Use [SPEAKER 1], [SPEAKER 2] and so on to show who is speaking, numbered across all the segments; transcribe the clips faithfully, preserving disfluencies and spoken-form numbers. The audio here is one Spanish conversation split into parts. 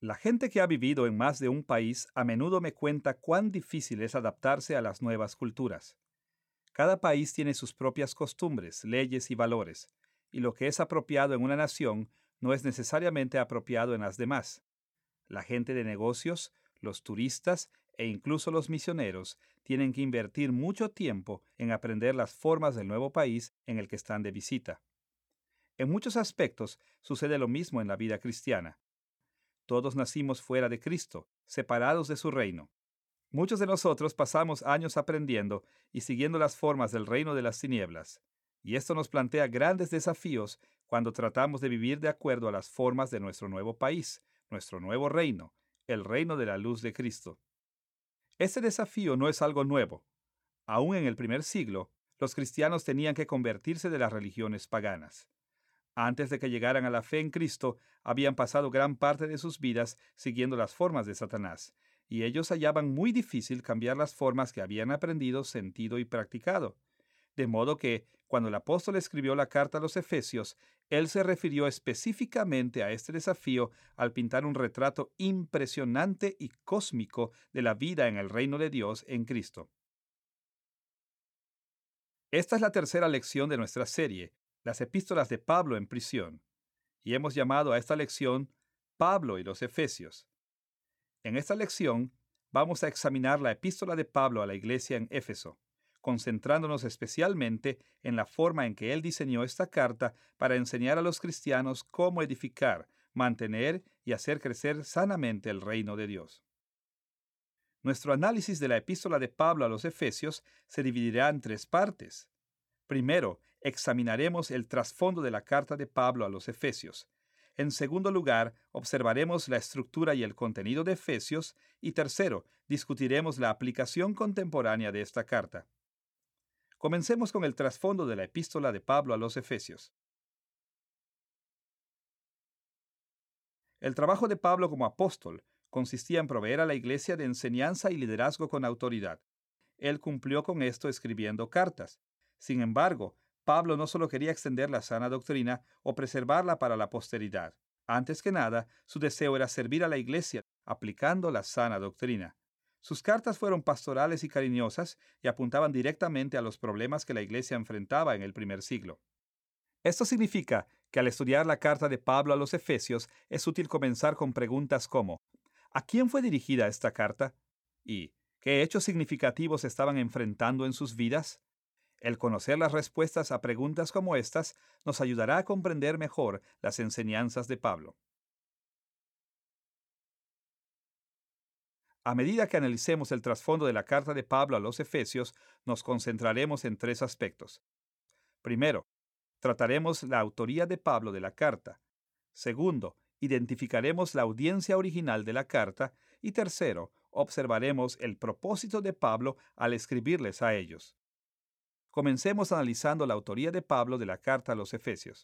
[SPEAKER 1] La gente que ha vivido en más de un país a menudo me cuenta cuán difícil es adaptarse a las nuevas culturas. Cada país tiene sus propias costumbres, leyes y valores, y lo que es apropiado en una nación no es necesariamente apropiado en las demás. La gente de negocios, los turistas e incluso los misioneros tienen que invertir mucho tiempo en aprender las formas del nuevo país en el que están de visita. En muchos aspectos sucede lo mismo en la vida cristiana. Todos nacimos fuera de Cristo, separados de su reino. Muchos de nosotros pasamos años aprendiendo y siguiendo las formas del reino de las tinieblas, y esto nos plantea grandes desafíos cuando tratamos de vivir de acuerdo a las formas de nuestro nuevo país, nuestro nuevo reino, el reino de la luz de Cristo. Este desafío no es algo nuevo. Aún en el primer siglo, los cristianos tenían que convertirse de las religiones paganas. Antes de que llegaran a la fe en Cristo, habían pasado gran parte de sus vidas siguiendo las formas de Satanás, y ellos hallaban muy difícil cambiar las formas que habían aprendido, sentido y practicado. De modo que, cuando el apóstol escribió la carta a los Efesios, él se refirió específicamente a este desafío al pintar un retrato impresionante y cósmico de la vida en el reino de Dios en Cristo. Esta es la tercera lección de nuestra serie, las epístolas de Pablo en prisión, y hemos llamado a esta lección Pablo y los Efesios. En esta lección vamos a examinar la epístola de Pablo a la iglesia en Éfeso, concentrándonos especialmente en la forma en que él diseñó esta carta para enseñar a los cristianos cómo edificar, mantener y hacer crecer sanamente el reino de Dios. Nuestro análisis de la epístola de Pablo a los Efesios se dividirá en tres partes. Primero, examinaremos el trasfondo de la carta de Pablo a los Efesios. En segundo lugar, observaremos la estructura y el contenido de Efesios. Y tercero, discutiremos la aplicación contemporánea de esta carta. Comencemos con el trasfondo de la epístola de Pablo a los Efesios. El trabajo de Pablo como apóstol consistía en proveer a la iglesia de enseñanza y liderazgo con autoridad. Él cumplió con esto escribiendo cartas. Sin embargo, Pablo no solo quería extender la sana doctrina o preservarla para la posteridad. Antes que nada, su deseo era servir a la iglesia aplicando la sana doctrina. Sus cartas fueron pastorales y cariñosas y apuntaban directamente a los problemas que la iglesia enfrentaba en el primer siglo. Esto significa que al estudiar la carta de Pablo a los Efesios es útil comenzar con preguntas como ¿a quién fue dirigida esta carta? ¿Y qué hechos significativos estaban enfrentando en sus vidas? El conocer las respuestas a preguntas como estas nos ayudará a comprender mejor las enseñanzas de Pablo. A medida que analicemos el trasfondo de la carta de Pablo a los Efesios, nos concentraremos en tres aspectos. Primero, trataremos la autoría de Pablo de la carta. Segundo, identificaremos la audiencia original de la carta. Y tercero, observaremos el propósito de Pablo al escribirles a ellos. Comencemos analizando la autoría de Pablo de la carta a los Efesios.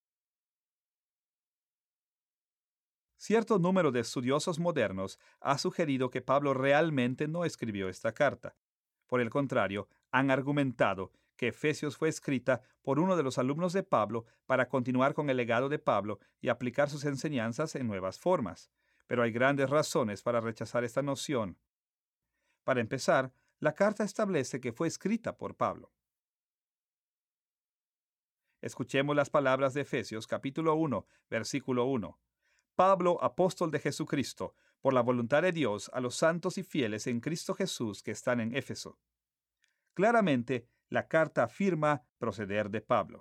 [SPEAKER 1] Cierto número de estudiosos modernos ha sugerido que Pablo realmente no escribió esta carta. Por el contrario, han argumentado que Efesios fue escrita por uno de los alumnos de Pablo para continuar con el legado de Pablo y aplicar sus enseñanzas en nuevas formas. Pero hay grandes razones para rechazar esta noción. Para empezar, la carta establece que fue escrita por Pablo. Escuchemos las palabras de Efesios capítulo uno, versículo uno. Pablo, apóstol de Jesucristo, por la voluntad de Dios, a los santos y fieles en Cristo Jesús que están en Éfeso. Claramente, la carta afirma proceder de Pablo.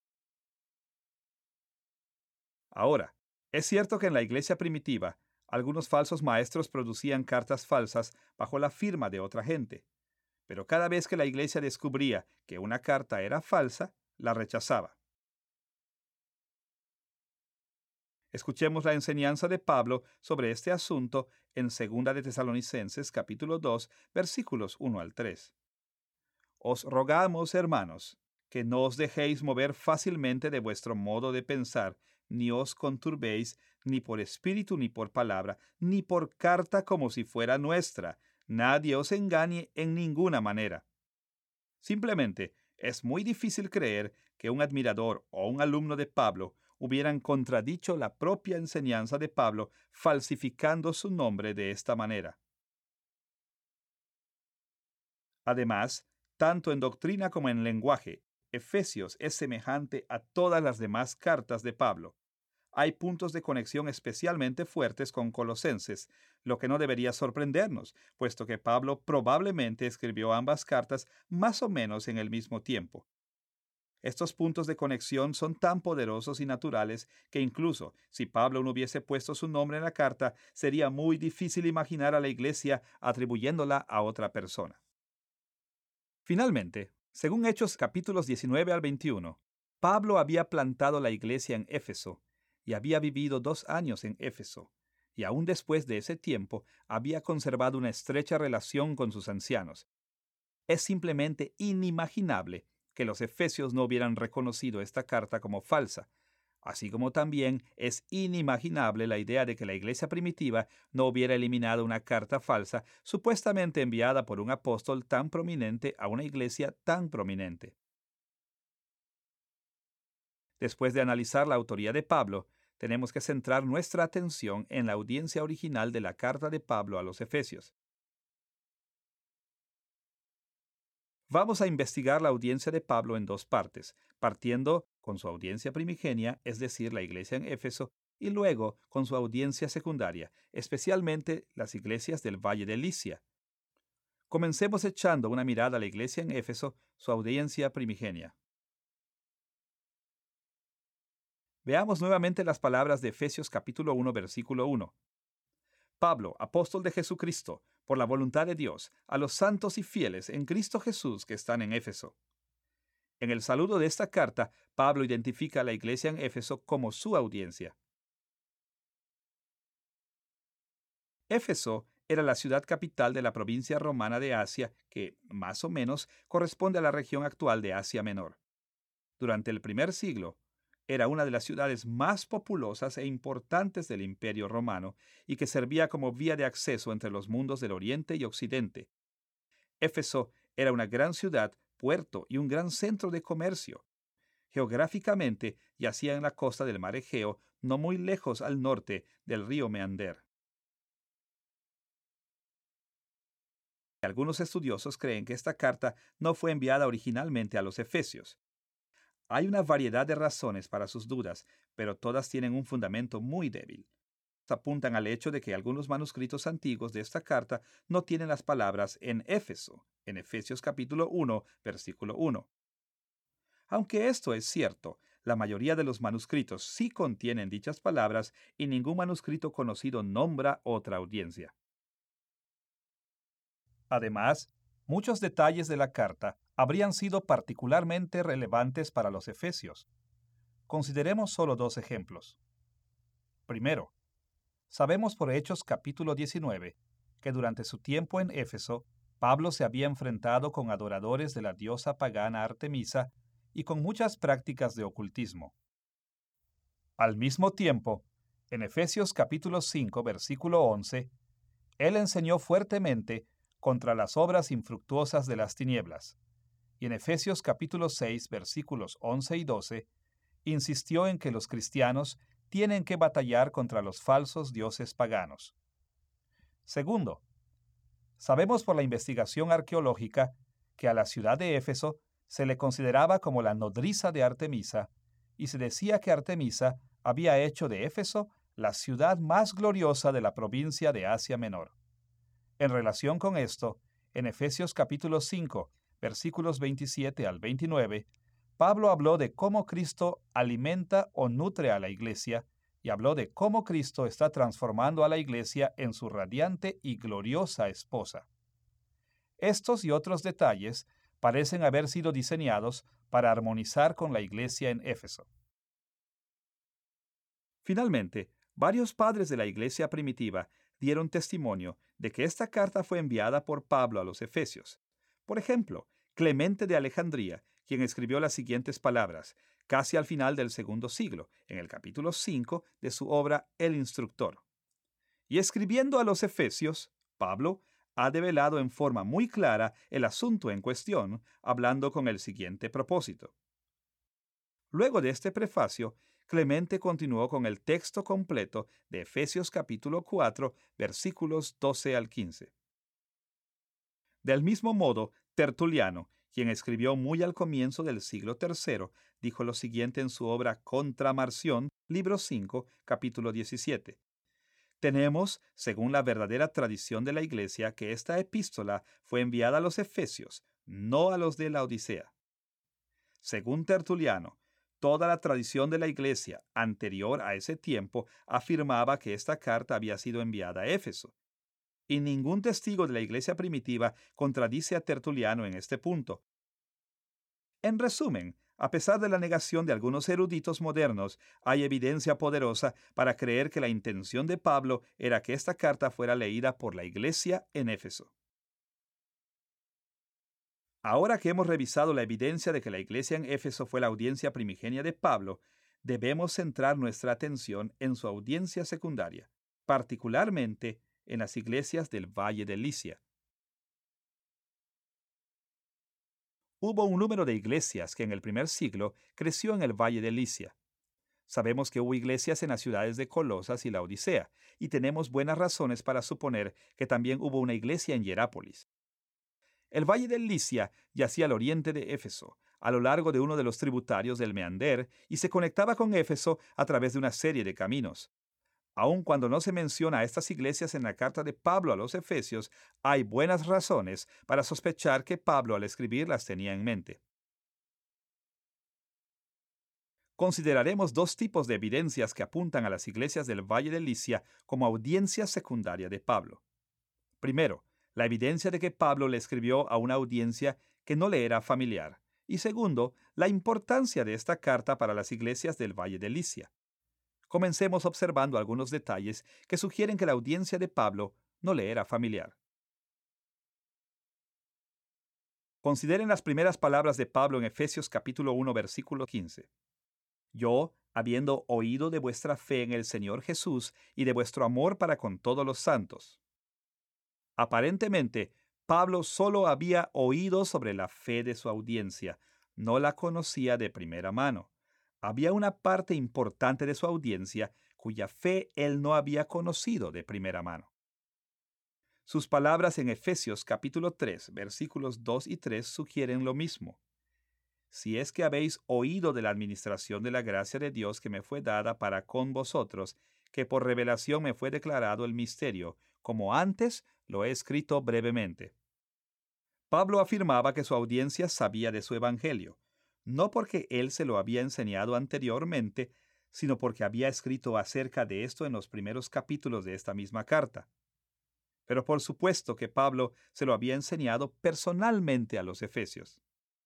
[SPEAKER 1] Ahora, es cierto que en la iglesia primitiva, algunos falsos maestros producían cartas falsas bajo la firma de otra gente. Pero cada vez que la iglesia descubría que una carta era falsa, la rechazaba. Escuchemos la enseñanza de Pablo sobre este asunto en Segunda de Tesalonicenses capítulo dos, versículos uno al tres. Os rogamos, hermanos, que no os dejéis mover fácilmente de vuestro modo de pensar, ni os conturbéis, ni por espíritu, ni por palabra, ni por carta como si fuera nuestra. Nadie os engañe en ninguna manera. Simplemente, es muy difícil creer que un admirador o un alumno de Pablo hubieran contradicho la propia enseñanza de Pablo, falsificando su nombre de esta manera. Además, tanto en doctrina como en lenguaje, Efesios es semejante a todas las demás cartas de Pablo. Hay puntos de conexión especialmente fuertes con Colosenses, lo que no debería sorprendernos, puesto que Pablo probablemente escribió ambas cartas más o menos en el mismo tiempo. Estos puntos de conexión son tan poderosos y naturales que incluso si Pablo no hubiese puesto su nombre en la carta, sería muy difícil imaginar a la iglesia atribuyéndola a otra persona. Finalmente, según Hechos capítulos diecinueve al veintiuno, Pablo había plantado la iglesia en Éfeso y había vivido dos años en Éfeso, y aún después de ese tiempo había conservado una estrecha relación con sus ancianos. Es simplemente inimaginable que los efesios no hubieran reconocido esta carta como falsa, así como también es inimaginable la idea de que la iglesia primitiva no hubiera eliminado una carta falsa supuestamente enviada por un apóstol tan prominente a una iglesia tan prominente. Después de analizar la autoría de Pablo, tenemos que centrar nuestra atención en la audiencia original de la carta de Pablo a los Efesios. Vamos a investigar la audiencia de Pablo en dos partes, partiendo con su audiencia primigenia, es decir, la iglesia en Éfeso, y luego con su audiencia secundaria, especialmente las iglesias del Valle de Licia. Comencemos echando una mirada a la iglesia en Éfeso, su audiencia primigenia. Veamos nuevamente las palabras de Efesios capítulo uno, versículo uno. Pablo, apóstol de Jesucristo, por la voluntad de Dios, a los santos y fieles en Cristo Jesús que están en Éfeso. En el saludo de esta carta, Pablo identifica a la iglesia en Éfeso como su audiencia. Éfeso era la ciudad capital de la provincia romana de Asia, que, más o menos, corresponde a la región actual de Asia Menor. Durante el primer siglo, era una de las ciudades más populosas e importantes del Imperio Romano y que servía como vía de acceso entre los mundos del Oriente y Occidente. Éfeso era una gran ciudad, puerto y un gran centro de comercio. Geográficamente yacía en la costa del mar Egeo, no muy lejos al norte del río Meander. Algunos estudiosos creen que esta carta no fue enviada originalmente a los efesios. Hay una variedad de razones para sus dudas, pero todas tienen un fundamento muy débil. Apuntan al hecho de que algunos manuscritos antiguos de esta carta no tienen las palabras en Éfeso, en Efesios capítulo uno, versículo uno. Aunque esto es cierto, la mayoría de los manuscritos sí contienen dichas palabras y ningún manuscrito conocido nombra otra audiencia. Además, muchos detalles de la carta habrían sido particularmente relevantes para los efesios. Consideremos solo dos ejemplos. Primero, sabemos por Hechos capítulo diecinueve que durante su tiempo en Éfeso, Pablo se había enfrentado con adoradores de la diosa pagana Artemisa y con muchas prácticas de ocultismo. Al mismo tiempo, en Efesios capítulo cinco, versículo once, él enseñó fuertemente contra las obras infructuosas de las tinieblas. Y en Efesios capítulo seis, versículos once y doce, insistió en que los cristianos tienen que batallar contra los falsos dioses paganos. Segundo, sabemos por la investigación arqueológica que a la ciudad de Éfeso se le consideraba como la nodriza de Artemisa, y se decía que Artemisa había hecho de Éfeso la ciudad más gloriosa de la provincia de Asia Menor. En relación con esto, en Efesios capítulo cinco, versículos veintisiete al veintinueve, Pablo habló de cómo Cristo alimenta o nutre a la iglesia y habló de cómo Cristo está transformando a la iglesia en su radiante y gloriosa esposa. Estos y otros detalles parecen haber sido diseñados para armonizar con la iglesia en Éfeso. Finalmente, varios padres de la iglesia primitiva dieron testimonio de que esta carta fue enviada por Pablo a los efesios. Por ejemplo, Clemente de Alejandría, quien escribió las siguientes palabras, casi al final del segundo siglo, en el capítulo cinco de su obra El Instructor. Y escribiendo a los efesios, Pablo ha develado en forma muy clara el asunto en cuestión, hablando con el siguiente propósito. Luego de este prefacio, Clemente continuó con el texto completo de Efesios capítulo cuatro, versículos doce al quince. Del mismo modo, Tertuliano, quien escribió muy al comienzo del siglo tercero, dijo lo siguiente en su obra Contra Marción, libro cinco, capítulo diecisiete. Tenemos, según la verdadera tradición de la Iglesia, que esta epístola fue enviada a los Efesios, no a los de la Odisea. Según Tertuliano, toda la tradición de la Iglesia anterior a ese tiempo afirmaba que esta carta había sido enviada a Éfeso. Y ningún testigo de la Iglesia primitiva contradice a Tertuliano en este punto. En resumen, a pesar de la negación de algunos eruditos modernos, hay evidencia poderosa para creer que la intención de Pablo era que esta carta fuera leída por la Iglesia en Éfeso. Ahora que hemos revisado la evidencia de que la Iglesia en Éfeso fue la audiencia primigenia de Pablo, debemos centrar nuestra atención en su audiencia secundaria, particularmente en las iglesias del Valle de Licia. Hubo un número de iglesias que en el primer siglo creció en el Valle de Licia. Sabemos que hubo iglesias en las ciudades de Colosas y la Odisea, y tenemos buenas razones para suponer que también hubo una iglesia en Hierápolis. El Valle de Licia yacía al oriente de Éfeso, a lo largo de uno de los tributarios del Meander, y se conectaba con Éfeso a través de una serie de caminos. Aun cuando no se menciona a estas iglesias en la carta de Pablo a los Efesios, hay buenas razones para sospechar que Pablo al escribir las tenía en mente. Consideraremos dos tipos de evidencias que apuntan a las iglesias del Valle de Licia como audiencia secundaria de Pablo. Primero, la evidencia de que Pablo le escribió a una audiencia que no le era familiar. Y segundo, la importancia de esta carta para las iglesias del Valle de Licia. Comencemos observando algunos detalles que sugieren que la audiencia de Pablo no le era familiar. Consideren las primeras palabras de Pablo en Efesios capítulo uno, versículo quince. Yo, habiendo oído de vuestra fe en el Señor Jesús y de vuestro amor para con todos los santos. Aparentemente, Pablo solo había oído sobre la fe de su audiencia, no la conocía de primera mano. Había una parte importante de su audiencia cuya fe él no había conocido de primera mano. Sus palabras en Efesios capítulo tres, versículos dos y tres sugieren lo mismo. Si es que habéis oído de la administración de la gracia de Dios que me fue dada para con vosotros, que por revelación me fue declarado el misterio, como antes lo he escrito brevemente. Pablo afirmaba que su audiencia sabía de su evangelio, no porque él se lo había enseñado anteriormente, sino porque había escrito acerca de esto en los primeros capítulos de esta misma carta. Pero por supuesto que Pablo se lo había enseñado personalmente a los efesios.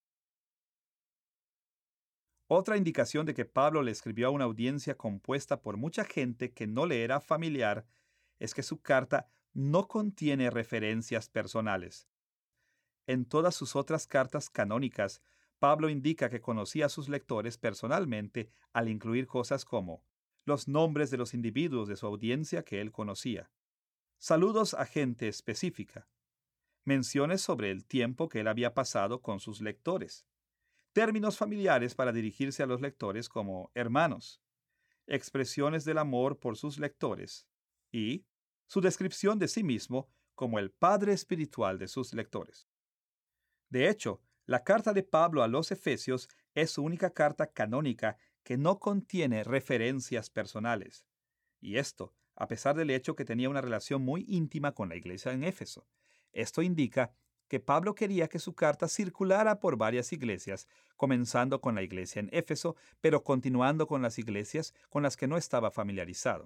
[SPEAKER 1] Otra indicación de que Pablo le escribió a una audiencia compuesta por mucha gente que no le era familiar es que su carta no contiene referencias personales. En todas sus otras cartas canónicas, Pablo indica que conocía a sus lectores personalmente al incluir cosas como los nombres de los individuos de su audiencia que él conocía, saludos a gente específica, menciones sobre el tiempo que él había pasado con sus lectores, términos familiares para dirigirse a los lectores como hermanos, expresiones del amor por sus lectores y su descripción de sí mismo como el padre espiritual de sus lectores. De hecho, la carta de Pablo a los Efesios es su única carta canónica que no contiene referencias personales. Y esto, a pesar del hecho que tenía una relación muy íntima con la iglesia en Éfeso. Esto indica que Pablo quería que su carta circulara por varias iglesias, comenzando con la iglesia en Éfeso, pero continuando con las iglesias con las que no estaba familiarizado.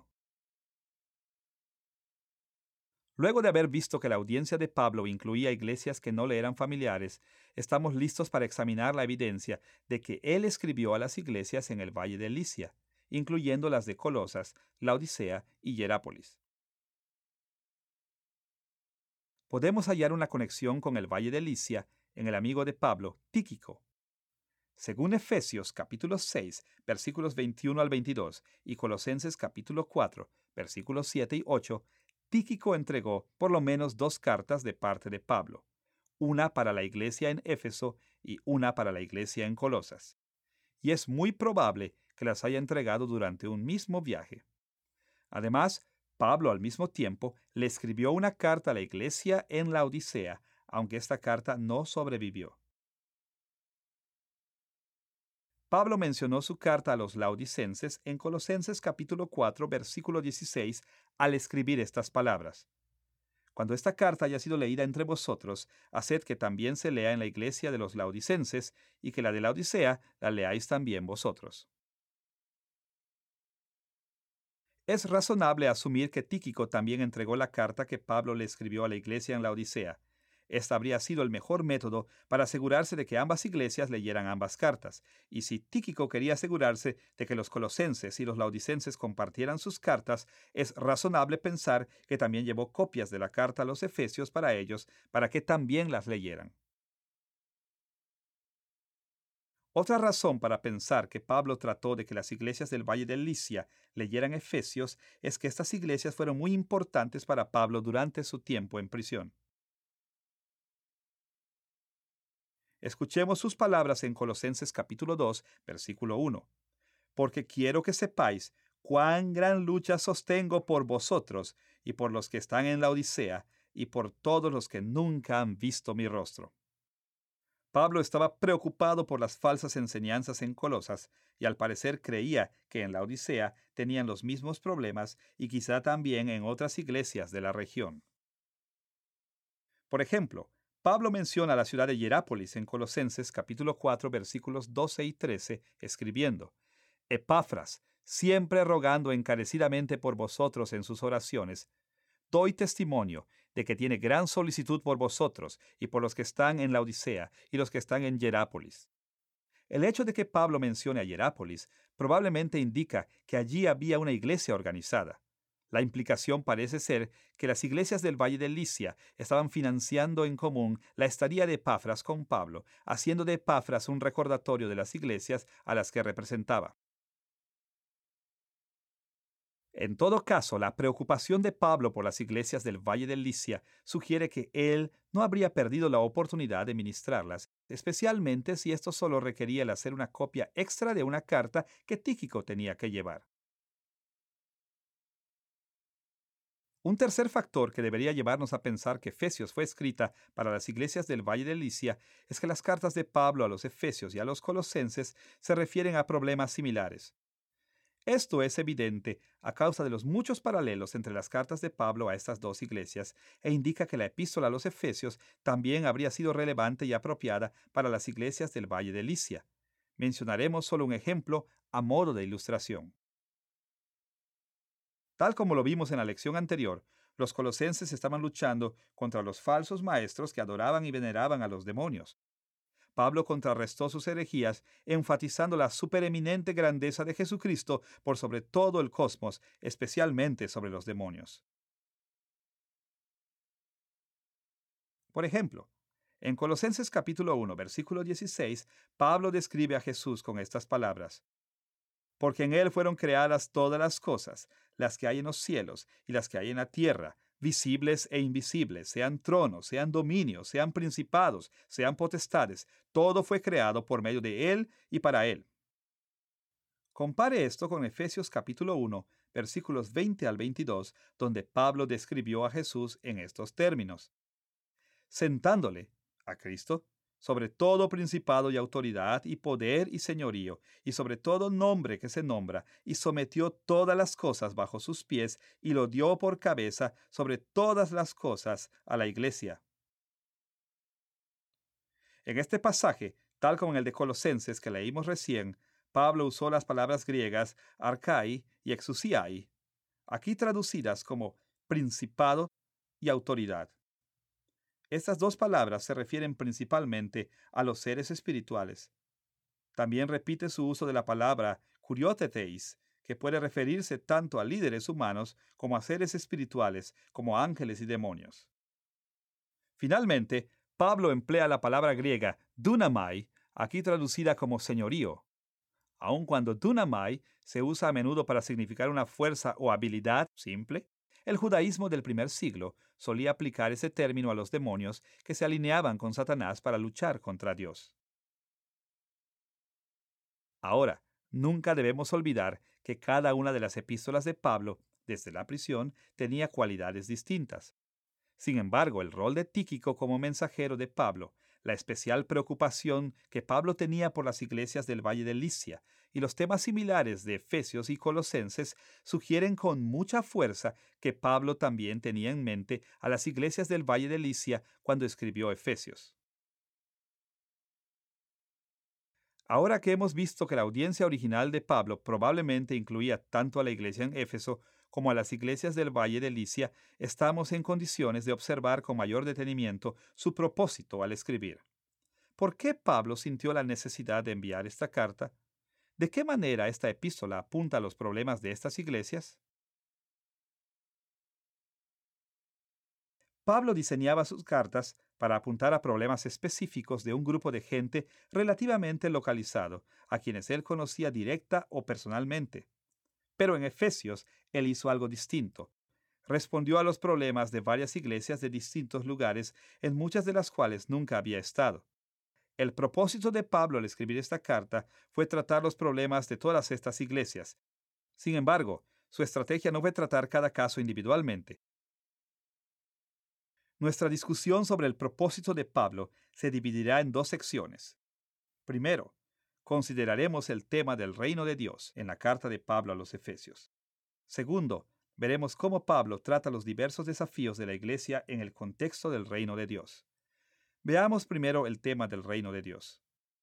[SPEAKER 1] Luego de haber visto que la audiencia de Pablo incluía iglesias que no le eran familiares, estamos listos para examinar la evidencia de que él escribió a las iglesias en el Valle de Licia, incluyendo las de Colosas, Laodicea y Hierápolis. Podemos hallar una conexión con el Valle de Licia en el amigo de Pablo, Tíquico. Según Efesios capítulo seis, versículos veintiuno al veintidós, y Colosenses capítulo cuatro, versículos siete y ocho, Tíquico entregó por lo menos dos cartas de parte de Pablo, una para la iglesia en Éfeso y una para la iglesia en Colosas. Y es muy probable que las haya entregado durante un mismo viaje. Además, Pablo al mismo tiempo le escribió una carta a la iglesia en la Odisea, aunque esta carta no sobrevivió. Pablo mencionó su carta a los laodicenses en Colosenses capítulo cuatro, versículo dieciséis, al escribir estas palabras. Cuando esta carta haya sido leída entre vosotros, haced que también se lea en la iglesia de los laodicenses, y que la de la Odisea la leáis también vosotros. Es razonable asumir que Tíquico también entregó la carta que Pablo le escribió a la iglesia en la Odisea. Este habría sido el mejor método para asegurarse de que ambas iglesias leyeran ambas cartas, y si Tíquico quería asegurarse de que los colosenses y los laodicenses compartieran sus cartas, es razonable pensar que también llevó copias de la carta a los efesios para ellos, para que también las leyeran. Otra razón para pensar que Pablo trató de que las iglesias del Valle de Licia leyeran Efesios es que estas iglesias fueron muy importantes para Pablo durante su tiempo en prisión. Escuchemos sus palabras en Colosenses capítulo dos, versículo uno. Porque quiero que sepáis cuán gran lucha sostengo por vosotros y por los que están en la Odisea y por todos los que nunca han visto mi rostro. Pablo estaba preocupado por las falsas enseñanzas en Colosas y al parecer creía que en la Odisea tenían los mismos problemas y quizá también en otras iglesias de la región. Por ejemplo, Pablo menciona la ciudad de Hierápolis en Colosenses capítulo cuatro versículos doce y trece, escribiendo: Epafras, siempre rogando encarecidamente por vosotros en sus oraciones, doy testimonio de que tiene gran solicitud por vosotros y por los que están en la Odisea y los que están en Hierápolis. El hecho de que Pablo mencione a Hierápolis probablemente indica que allí había una iglesia organizada. La implicación parece ser que las iglesias del Valle de Licia estaban financiando en común la estadía de Epafras con Pablo, haciendo de Epafras un recordatorio de las iglesias a las que representaba. En todo caso, la preocupación de Pablo por las iglesias del Valle de Licia sugiere que él no habría perdido la oportunidad de ministrarlas, especialmente si esto solo requería el hacer una copia extra de una carta que Tíquico tenía que llevar. Un tercer factor que debería llevarnos a pensar que Efesios fue escrita para las iglesias del Valle de Licia es que las cartas de Pablo a los Efesios y a los Colosenses se refieren a problemas similares. Esto es evidente a causa de los muchos paralelos entre las cartas de Pablo a estas dos iglesias e indica que la epístola a los Efesios también habría sido relevante y apropiada para las iglesias del Valle de Licia. Mencionaremos solo un ejemplo a modo de ilustración. Tal como lo vimos en la lección anterior, los colosenses estaban luchando contra los falsos maestros que adoraban y veneraban a los demonios. Pablo contrarrestó sus herejías, enfatizando la supereminente grandeza de Jesucristo por sobre todo el cosmos, especialmente sobre los demonios. Por ejemplo, en Colosenses capítulo uno, versículo dieciséis, Pablo describe a Jesús con estas palabras: Porque en él fueron creadas todas las cosas, las que hay en los cielos y las que hay en la tierra, visibles e invisibles, sean tronos, sean dominios, sean principados, sean potestades, todo fue creado por medio de él y para él. Compare esto con Efesios capítulo uno, versículos veinte al veintidós, donde Pablo describió a Jesús en estos términos: sentándole, a Cristo, sobre todo principado y autoridad y poder y señorío, y sobre todo nombre que se nombra, y sometió todas las cosas bajo sus pies, y lo dio por cabeza sobre todas las cosas a la iglesia. En este pasaje, tal como en el de Colosenses que leímos recién, Pablo usó las palabras griegas arkai y exousiai, aquí traducidas como principado y autoridad. Estas dos palabras se refieren principalmente a los seres espirituales. También repite su uso de la palabra kurioteteis, que puede referirse tanto a líderes humanos como a seres espirituales, como ángeles y demonios. Finalmente, Pablo emplea la palabra griega dunamai, aquí traducida como señorío. Aun cuando dunamai se usa a menudo para significar una fuerza o habilidad simple, el judaísmo del primer siglo solía aplicar ese término a los demonios que se alineaban con Satanás para luchar contra Dios. Ahora, Nunca debemos olvidar que cada una de las epístolas de Pablo, desde la prisión, tenía cualidades distintas. Sin embargo, el rol de Tíquico como mensajero de Pablo, la especial preocupación que Pablo tenía por las iglesias del Valle de Licia y los temas similares de Efesios y Colosenses sugieren con mucha fuerza que Pablo también tenía en mente a las iglesias del Valle de Licia cuando escribió Efesios. Ahora que hemos visto que la audiencia original de Pablo probablemente incluía tanto a la iglesia en Éfeso como a las iglesias del Valle de Licia, estamos en condiciones de observar con mayor detenimiento su propósito al escribir. ¿Por qué Pablo sintió la necesidad de enviar esta carta? ¿De qué manera esta epístola apunta a los problemas de estas iglesias? Pablo diseñaba sus cartas para apuntar a problemas específicos de un grupo de gente relativamente localizado, a quienes él conocía directa o personalmente. Pero en Efesios, él hizo algo distinto. Respondió a los problemas de varias iglesias de distintos lugares, en muchas de las cuales nunca había estado. El propósito de Pablo al escribir esta carta fue tratar los problemas de todas estas iglesias. Sin embargo, su estrategia no fue tratar cada caso individualmente. Nuestra discusión sobre el propósito de Pablo se dividirá en dos secciones. Primero, consideraremos el tema del reino de Dios en la carta de Pablo a los Efesios. Segundo, veremos cómo Pablo trata los diversos desafíos de la iglesia en el contexto del reino de Dios. Veamos primero el tema del reino de Dios.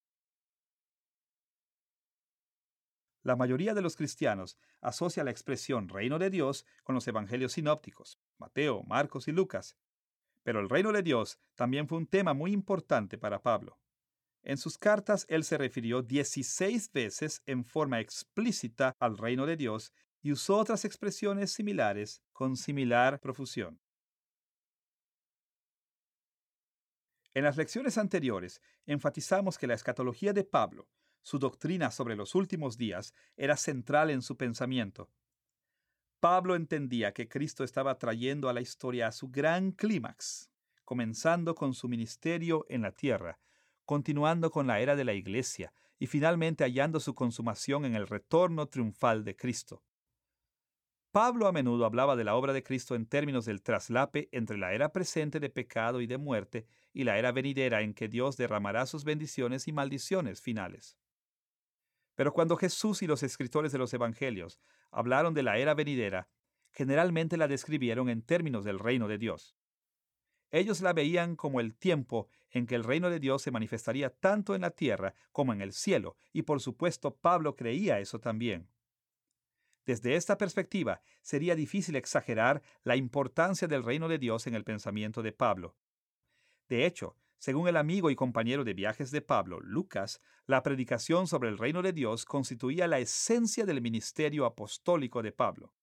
[SPEAKER 1] La mayoría de los cristianos asocia la expresión reino de Dios con los evangelios sinópticos, Mateo, Marcos y Lucas. Pero el reino de Dios también fue un tema muy importante para Pablo. En sus cartas, él se refirió dieciséis veces en forma explícita al reino de Dios y usó otras expresiones similares con similar profusión. En las lecciones anteriores, enfatizamos que la escatología de Pablo, su doctrina sobre los últimos días, era central en su pensamiento. Pablo entendía que Cristo estaba trayendo a la historia a su gran clímax, comenzando con su ministerio en la tierra, continuando con la era de la iglesia y finalmente hallando su consumación en el retorno triunfal de Cristo. Pablo a menudo hablaba de la obra de Cristo en términos del traslape entre la era presente de pecado y de muerte y la era venidera en que Dios derramará sus bendiciones y maldiciones finales. Pero cuando Jesús y los escritores de los Evangelios hablaron de la era venidera, generalmente la describieron en términos del reino de Dios. Ellos la veían como el tiempo en que el reino de Dios se manifestaría tanto en la tierra como en el cielo, y por supuesto Pablo creía eso también. Desde esta perspectiva, sería difícil exagerar la importancia del reino de Dios en el pensamiento de Pablo. De hecho, según el amigo y compañero de viajes de Pablo, Lucas, la predicación sobre el reino de Dios constituía la esencia del ministerio apostólico de Pablo.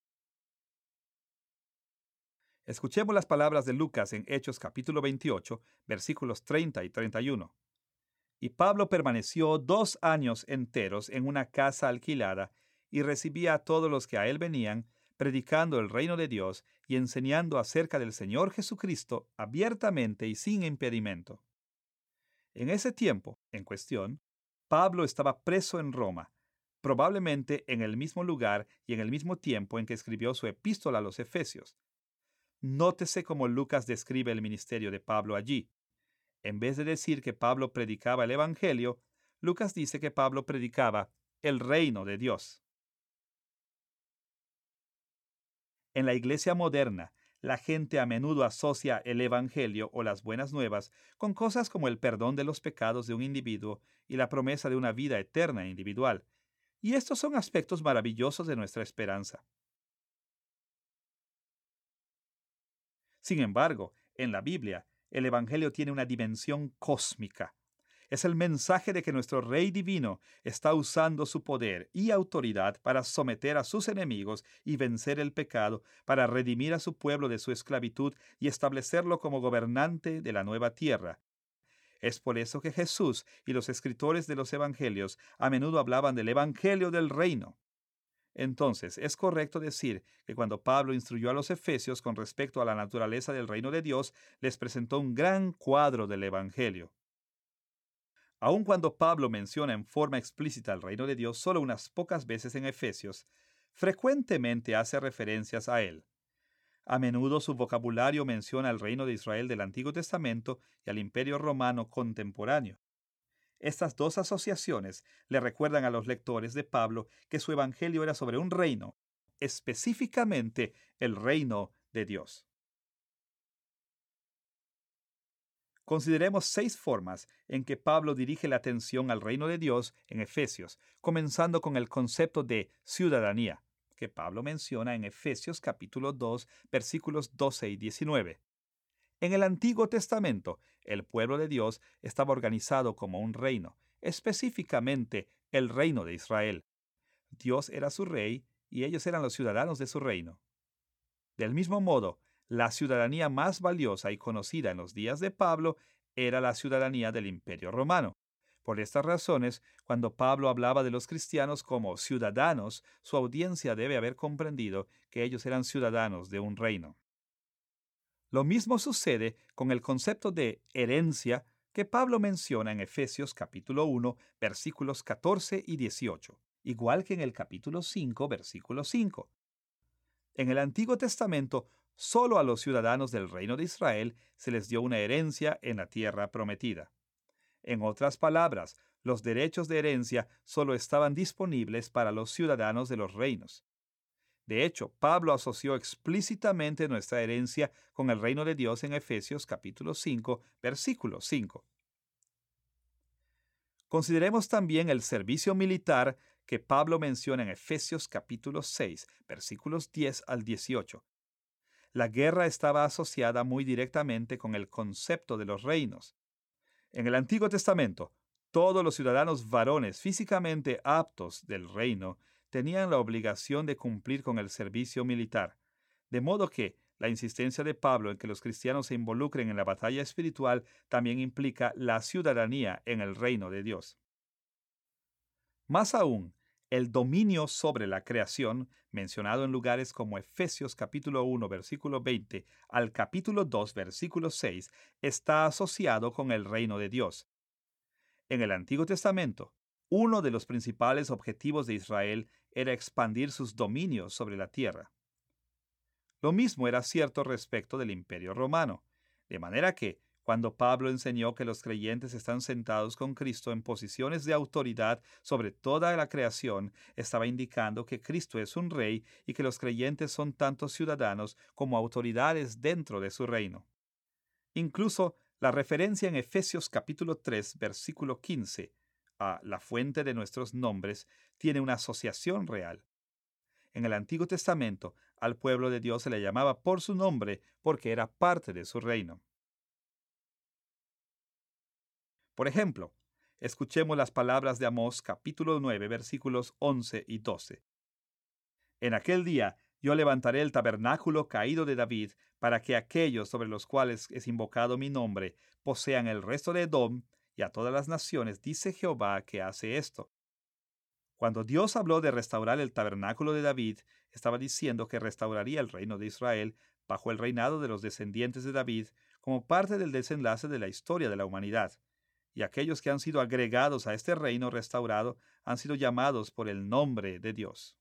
[SPEAKER 1] Escuchemos las palabras de Lucas en Hechos capítulo veintiocho, versículos treinta y treinta y uno. Y Pablo permaneció dos años enteros en una casa alquilada y recibía a todos los que a él venían, predicando el reino de Dios y enseñando acerca del Señor Jesucristo abiertamente y sin impedimento. En ese tiempo, en cuestión, Pablo estaba preso en Roma, probablemente en el mismo lugar y en el mismo tiempo en que escribió su epístola a los Efesios. Nótese cómo Lucas describe el ministerio de Pablo allí. En vez de decir que Pablo predicaba el Evangelio, Lucas dice que Pablo predicaba el reino de Dios. En la iglesia moderna, la gente a menudo asocia el Evangelio o las buenas nuevas con cosas como el perdón de los pecados de un individuo y la promesa de una vida eterna individual. Y estos son aspectos maravillosos de nuestra esperanza. Sin embargo, en la Biblia, el Evangelio tiene una dimensión cósmica. Es el mensaje de que nuestro Rey Divino está usando su poder y autoridad para someter a sus enemigos y vencer el pecado, para redimir a su pueblo de su esclavitud y establecerlo como gobernante de la nueva tierra. Es por eso que Jesús y los escritores de los Evangelios a menudo hablaban del Evangelio del Reino. Entonces, es correcto decir que cuando Pablo instruyó a los efesios con respecto a la naturaleza del reino de Dios, les presentó un gran cuadro del Evangelio. Aun cuando Pablo menciona en forma explícita el reino de Dios solo unas pocas veces en Efesios, frecuentemente hace referencias a él. A menudo su vocabulario menciona al reino de Israel del Antiguo Testamento y al Imperio Romano contemporáneo. Estas dos asociaciones le recuerdan a los lectores de Pablo que su evangelio era sobre un reino, específicamente el reino de Dios. Consideremos seis formas en que Pablo dirige la atención al reino de Dios en Efesios, comenzando con el concepto de ciudadanía, que Pablo menciona en Efesios capítulo dos, versículos doce y diecinueve. En el Antiguo Testamento, el pueblo de Dios estaba organizado como un reino, específicamente el reino de Israel. Dios era su rey y ellos eran los ciudadanos de su reino. Del mismo modo, la ciudadanía más valiosa y conocida en los días de Pablo era la ciudadanía del Imperio Romano. Por estas razones, cuando Pablo hablaba de los cristianos como ciudadanos, su audiencia debe haber comprendido que ellos eran ciudadanos de un reino. Lo mismo sucede con el concepto de herencia que Pablo menciona en Efesios capítulo uno, versículos catorce y dieciocho, igual que en el capítulo cinco, versículo cinco. En el Antiguo Testamento, solo a los ciudadanos del reino de Israel se les dio una herencia en la tierra prometida. En otras palabras, los derechos de herencia solo estaban disponibles para los ciudadanos de los reinos. De hecho, Pablo asoció explícitamente nuestra herencia con el reino de Dios en Efesios capítulo cinco, versículo cinco. Consideremos también el servicio militar que Pablo menciona en Efesios capítulo seis, versículos diez al dieciocho. La guerra estaba asociada muy directamente con el concepto de los reinos. En el Antiguo Testamento, todos los ciudadanos varones físicamente aptos del reino tenían la obligación de cumplir con el servicio militar, de modo que la insistencia de Pablo en que los cristianos se involucren en la batalla espiritual también implica la ciudadanía en el reino de Dios. Más aún, el dominio sobre la creación, mencionado en lugares como Efesios capítulo uno, versículo veinte, al capítulo dos, versículo seis, está asociado con el reino de Dios. En el Antiguo Testamento, uno de los principales objetivos de Israel era expandir sus dominios sobre la tierra. Lo mismo era cierto respecto del Imperio Romano, de manera que, cuando Pablo enseñó que los creyentes están sentados con Cristo en posiciones de autoridad sobre toda la creación, estaba indicando que Cristo es un rey y que los creyentes son tanto ciudadanos como autoridades dentro de su reino. Incluso la referencia en Efesios capítulo tres, versículo quince, a la fuente de nuestros nombres, tiene una asociación real. En el Antiguo Testamento, al pueblo de Dios se le llamaba por su nombre porque era parte de su reino. Por ejemplo, escuchemos las palabras de Amós capítulo nueve, versículos once y doce. En aquel día yo levantaré el tabernáculo caído de David, para que aquellos sobre los cuales es invocado mi nombre posean el resto de Edom, y a todas las naciones dice Jehová que hace esto. Cuando Dios habló de restaurar el tabernáculo de David, estaba diciendo que restauraría el reino de Israel bajo el reinado de los descendientes de David como parte del desenlace de la historia de la humanidad. Y aquellos que han sido agregados a este reino restaurado han sido llamados por el nombre de Dios.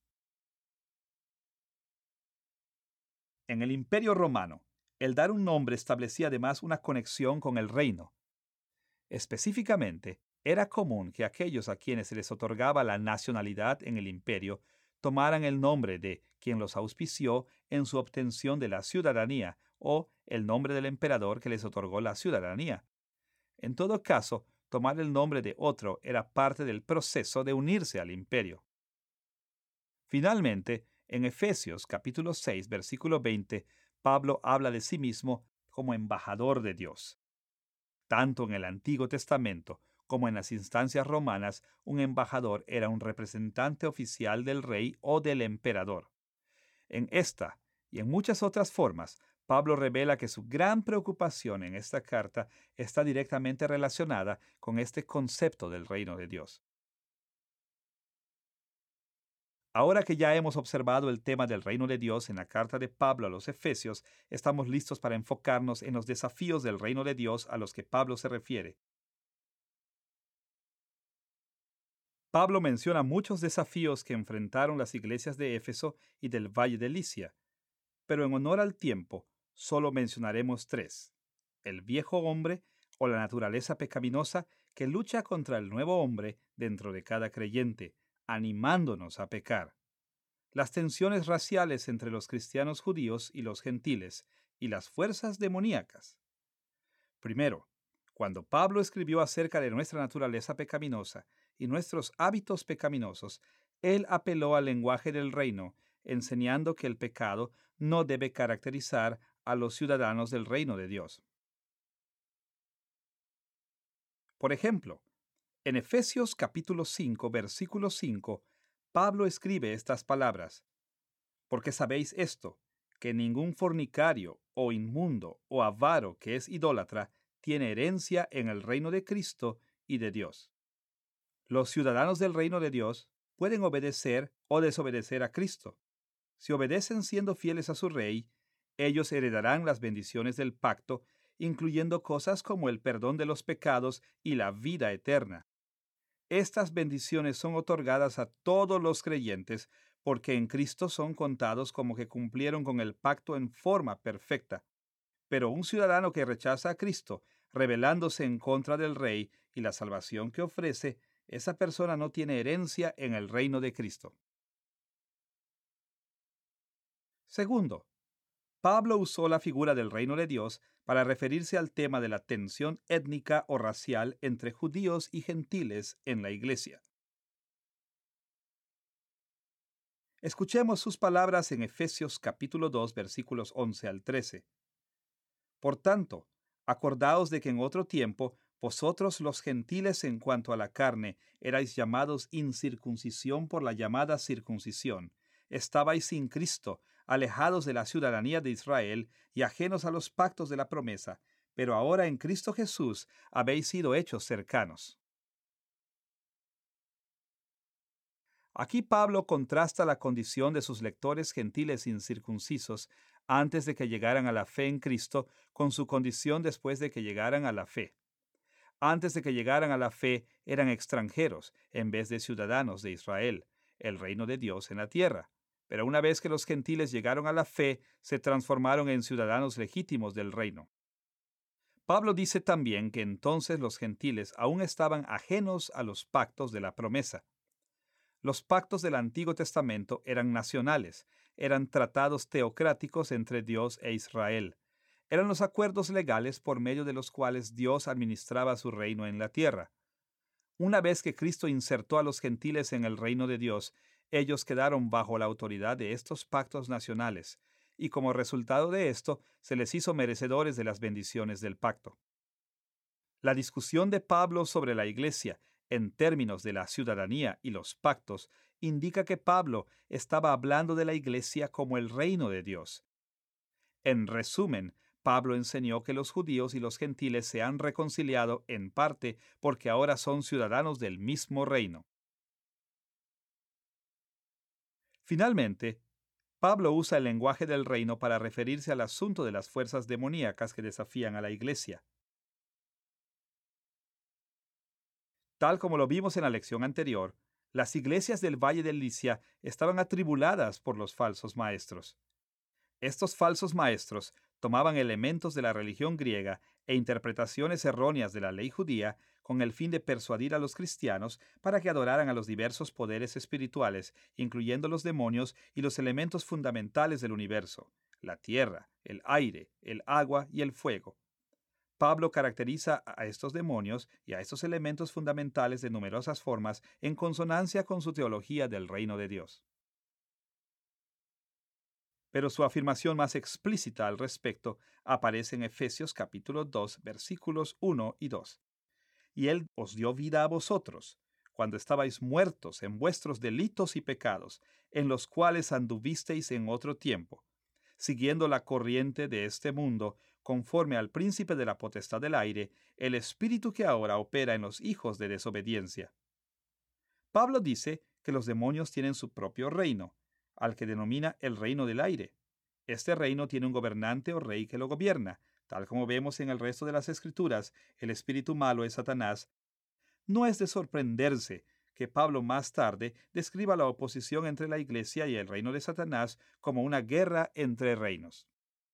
[SPEAKER 1] En el Imperio Romano, el dar un nombre establecía además una conexión con el reino. Específicamente, era común que aquellos a quienes se les otorgaba la nacionalidad en el imperio tomaran el nombre de quien los auspició en su obtención de la ciudadanía o el nombre del emperador que les otorgó la ciudadanía. En todo caso, tomar el nombre de otro era parte del proceso de unirse al imperio. Finalmente, en Efesios capítulo seis, versículo veinte, Pablo habla de sí mismo como embajador de Dios. Tanto en el Antiguo Testamento como en las instancias romanas, un embajador era un representante oficial del rey o del emperador. En esta y en muchas otras formas, Pablo revela que su gran preocupación en esta carta está directamente relacionada con este concepto del reino de Dios. Ahora que ya hemos observado el tema del reino de Dios en la carta de Pablo a los Efesios, estamos listos para enfocarnos en los desafíos del reino de Dios a los que Pablo se refiere. Pablo menciona muchos desafíos que enfrentaron las iglesias de Éfeso y del Valle de Licia, pero en honor al tiempo, solo mencionaremos tres: el viejo hombre o la naturaleza pecaminosa que lucha contra el nuevo hombre dentro de cada creyente, animándonos a pecar; las tensiones raciales entre los cristianos judíos y los gentiles; y las fuerzas demoníacas. Primero, cuando Pablo escribió acerca de nuestra naturaleza pecaminosa y nuestros hábitos pecaminosos, él apeló al lenguaje del reino, enseñando que el pecado no debe caracterizar a los ciudadanos del reino de Dios. Por ejemplo, en Efesios capítulo cinco, versículo cinco, Pablo escribe estas palabras: Porque sabéis esto, que ningún fornicario, o inmundo, o avaro que es idólatra, tiene herencia en el reino de Cristo y de Dios. Los ciudadanos del reino de Dios pueden obedecer o desobedecer a Cristo. Si obedecen siendo fieles a su rey, ellos heredarán las bendiciones del pacto, incluyendo cosas como el perdón de los pecados y la vida eterna. Estas bendiciones son otorgadas a todos los creyentes porque en Cristo son contados como que cumplieron con el pacto en forma perfecta. Pero un ciudadano que rechaza a Cristo, rebelándose en contra del Rey y la salvación que ofrece, esa persona no tiene herencia en el reino de Cristo. Segundo, Pablo usó la figura del reino de Dios para referirse al tema de la tensión étnica o racial entre judíos y gentiles en la iglesia. Escuchemos sus palabras en Efesios capítulo dos, versículos once al trece. Por tanto, acordaos de que en otro tiempo vosotros los gentiles en cuanto a la carne erais llamados incircuncisión por la llamada circuncisión. Estabais sin Cristo, alejados de la ciudadanía de Israel y ajenos a los pactos de la promesa, pero ahora en Cristo Jesús habéis sido hechos cercanos. Aquí Pablo contrasta la condición de sus lectores gentiles incircuncisos antes de que llegaran a la fe en Cristo con su condición después de que llegaran a la fe. Antes de que llegaran a la fe eran extranjeros en vez de ciudadanos de Israel, el reino de Dios en la tierra. Pero una vez que los gentiles llegaron a la fe, se transformaron en ciudadanos legítimos del reino. Pablo dice también que entonces los gentiles aún estaban ajenos a los pactos de la promesa. Los pactos del Antiguo Testamento eran nacionales, eran tratados teocráticos entre Dios e Israel. Eran los acuerdos legales por medio de los cuales Dios administraba su reino en la tierra. Una vez que Cristo insertó a los gentiles en el reino de Dios, ellos quedaron bajo la autoridad de estos pactos nacionales, y como resultado de esto, se les hizo merecedores de las bendiciones del pacto. La discusión de Pablo sobre la iglesia en términos de la ciudadanía y los pactos indica que Pablo estaba hablando de la iglesia como el reino de Dios. En resumen, Pablo enseñó que los judíos y los gentiles se han reconciliado en parte porque ahora son ciudadanos del mismo reino. Finalmente, Pablo usa el lenguaje del reino para referirse al asunto de las fuerzas demoníacas que desafían a la iglesia. Tal como lo vimos en la lección anterior, las iglesias del Valle de Licia estaban atribuladas por los falsos maestros. Estos falsos maestros tomaban elementos de la religión griega e interpretaciones erróneas de la ley judía con el fin de persuadir a los cristianos para que adoraran a los diversos poderes espirituales, incluyendo los demonios y los elementos fundamentales del universo: la tierra, el aire, el agua y el fuego. Pablo caracteriza a estos demonios y a estos elementos fundamentales de numerosas formas en consonancia con su teología del reino de Dios. Pero su afirmación más explícita al respecto aparece en Efesios capítulo dos, versículos uno y dos. Y Él os dio vida a vosotros, cuando estabais muertos en vuestros delitos y pecados, en los cuales anduvisteis en otro tiempo, siguiendo la corriente de este mundo, conforme al príncipe de la potestad del aire, el espíritu que ahora opera en los hijos de desobediencia. Pablo dice que los demonios tienen su propio reino, al que denomina el reino del aire. Este reino tiene un gobernante o rey que lo gobierna. Tal como vemos en el resto de las Escrituras, el espíritu malo es Satanás. No es de sorprenderse que Pablo más tarde describa la oposición entre la Iglesia y el reino de Satanás como una guerra entre reinos.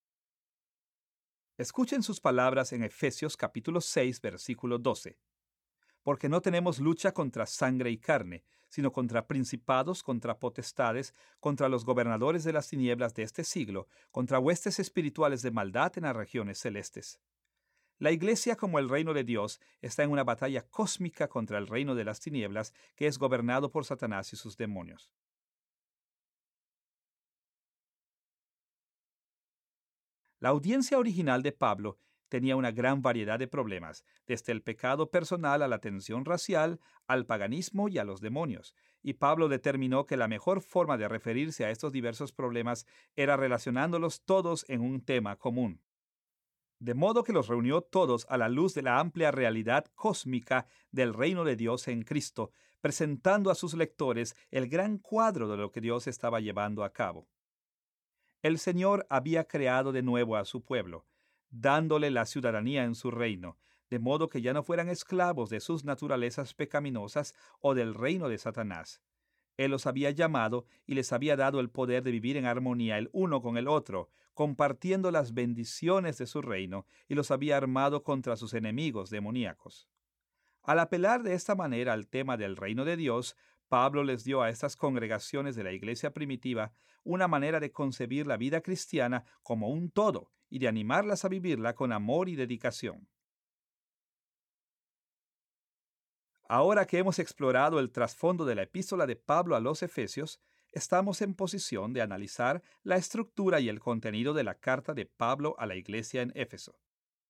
[SPEAKER 1] Escuchen sus palabras en Efesios capítulo seis, versículo doce. Porque no tenemos lucha contra sangre y carne, sino contra principados, contra potestades, contra los gobernadores de las tinieblas de este siglo, contra huestes espirituales de maldad en las regiones celestes. La Iglesia, como el reino de Dios, está en una batalla cósmica contra el reino de las tinieblas, que es gobernado por Satanás y sus demonios. La audiencia original de Pablo tenía una gran variedad de problemas, desde el pecado personal a la tensión racial, al paganismo y a los demonios, y Pablo determinó que la mejor forma de referirse a estos diversos problemas era relacionándolos todos en un tema común. De modo que los reunió todos a la luz de la amplia realidad cósmica del reino de Dios en Cristo, presentando a sus lectores el gran cuadro de lo que Dios estaba llevando a cabo. El Señor había creado de nuevo a su pueblo, dándole la ciudadanía en su reino, de modo que ya no fueran esclavos de sus naturalezas pecaminosas o del reino de Satanás. Él los había llamado y les había dado el poder de vivir en armonía el uno con el otro, compartiendo las bendiciones de su reino, y los había armado contra sus enemigos demoníacos. Al apelar de esta manera al tema del reino de Dios, Pablo les dio a estas congregaciones de la iglesia primitiva una manera de concebir la vida cristiana como un todo y de animarlas a vivirla con amor y dedicación. Ahora que hemos explorado el trasfondo de la epístola de Pablo a los Efesios, estamos en posición de analizar la estructura y el contenido de la carta de Pablo a la iglesia en Éfeso.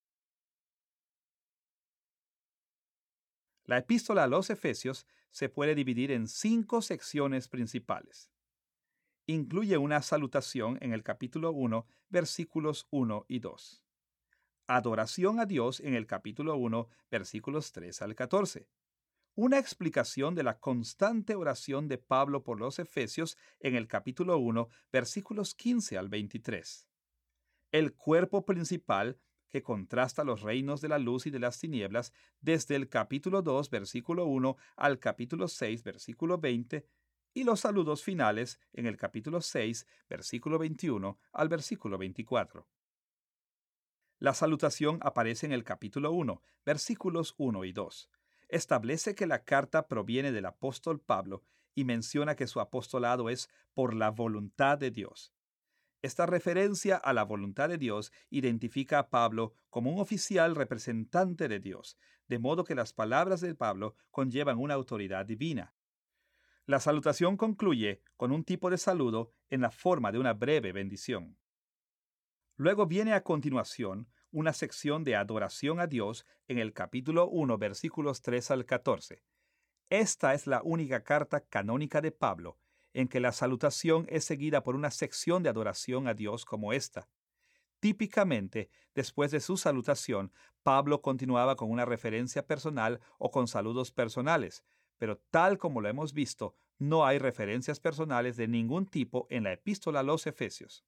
[SPEAKER 1] La epístola a los Efesios se puede dividir en cinco secciones principales. Incluye una salutación en el capítulo uno, versículos uno y dos. Adoración a Dios en el capítulo uno, versículos tres al catorce. Una explicación de la constante oración de Pablo por los Efesios en el capítulo uno, versículos quince al veintitrés. El cuerpo principal que contrasta los reinos de la luz y de las tinieblas desde el capítulo dos, versículo uno al capítulo seis, versículo veinte, y los saludos finales en el capítulo seis, versículo veintiuno al versículo veinticuatro. La salutación aparece en el capítulo uno, versículos uno y dos. Establece que la carta proviene del apóstol Pablo y menciona que su apostolado es por la voluntad de Dios. Esta referencia a la voluntad de Dios identifica a Pablo como un oficial representante de Dios, de modo que las palabras de Pablo conllevan una autoridad divina. La salutación concluye con un tipo de saludo en la forma de una breve bendición. Luego viene a continuación una sección de adoración a Dios en el capítulo uno, versículos tres al catorce. Esta es la única carta canónica de Pablo en que la salutación es seguida por una sección de adoración a Dios como esta. Típicamente, después de su salutación, Pablo continuaba con una referencia personal o con saludos personales, pero tal como lo hemos visto, no hay referencias personales de ningún tipo en la epístola a los Efesios.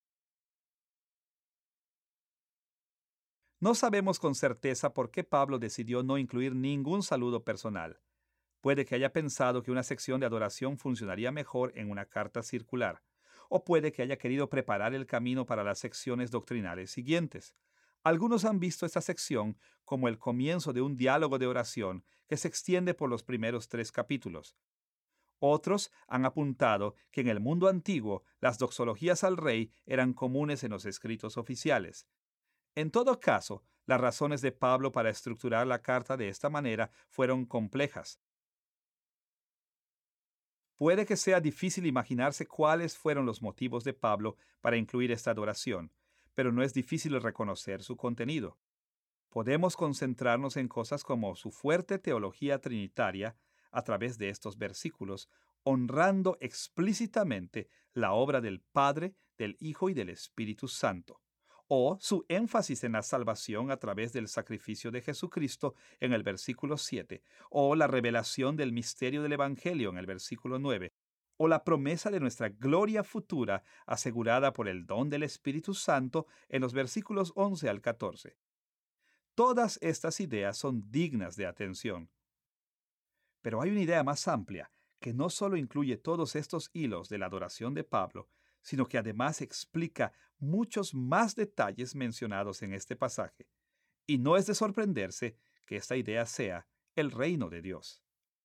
[SPEAKER 1] No sabemos con certeza por qué Pablo decidió no incluir ningún saludo personal. Puede que haya pensado que una sección de adoración funcionaría mejor en una carta circular, o puede que haya querido preparar el camino para las secciones doctrinales siguientes. Algunos han visto esta sección como el comienzo de un diálogo de oración que se extiende por los primeros tres capítulos. Otros han apuntado que en el mundo antiguo las doxologías al rey eran comunes en los escritos oficiales. En todo caso, las razones de Pablo para estructurar la carta de esta manera fueron complejas. Puede que sea difícil imaginarse cuáles fueron los motivos de Pablo para incluir esta adoración, pero no es difícil reconocer su contenido. Podemos concentrarnos en cosas como su fuerte teología trinitaria a través de estos versículos, honrando explícitamente la obra del Padre, del Hijo y del Espíritu Santo, o su énfasis en la salvación a través del sacrificio de Jesucristo en el versículo siete, o la revelación del misterio del Evangelio en el versículo nueve, o la promesa de nuestra gloria futura asegurada por el don del Espíritu Santo en los versículos once al catorce. Todas estas ideas son dignas de atención. Pero hay una idea más amplia, que no solo incluye todos estos hilos de la adoración de Pablo, sino que además explica muchos más detalles mencionados en este pasaje. Y no es de sorprenderse que esta idea sea el reino de Dios.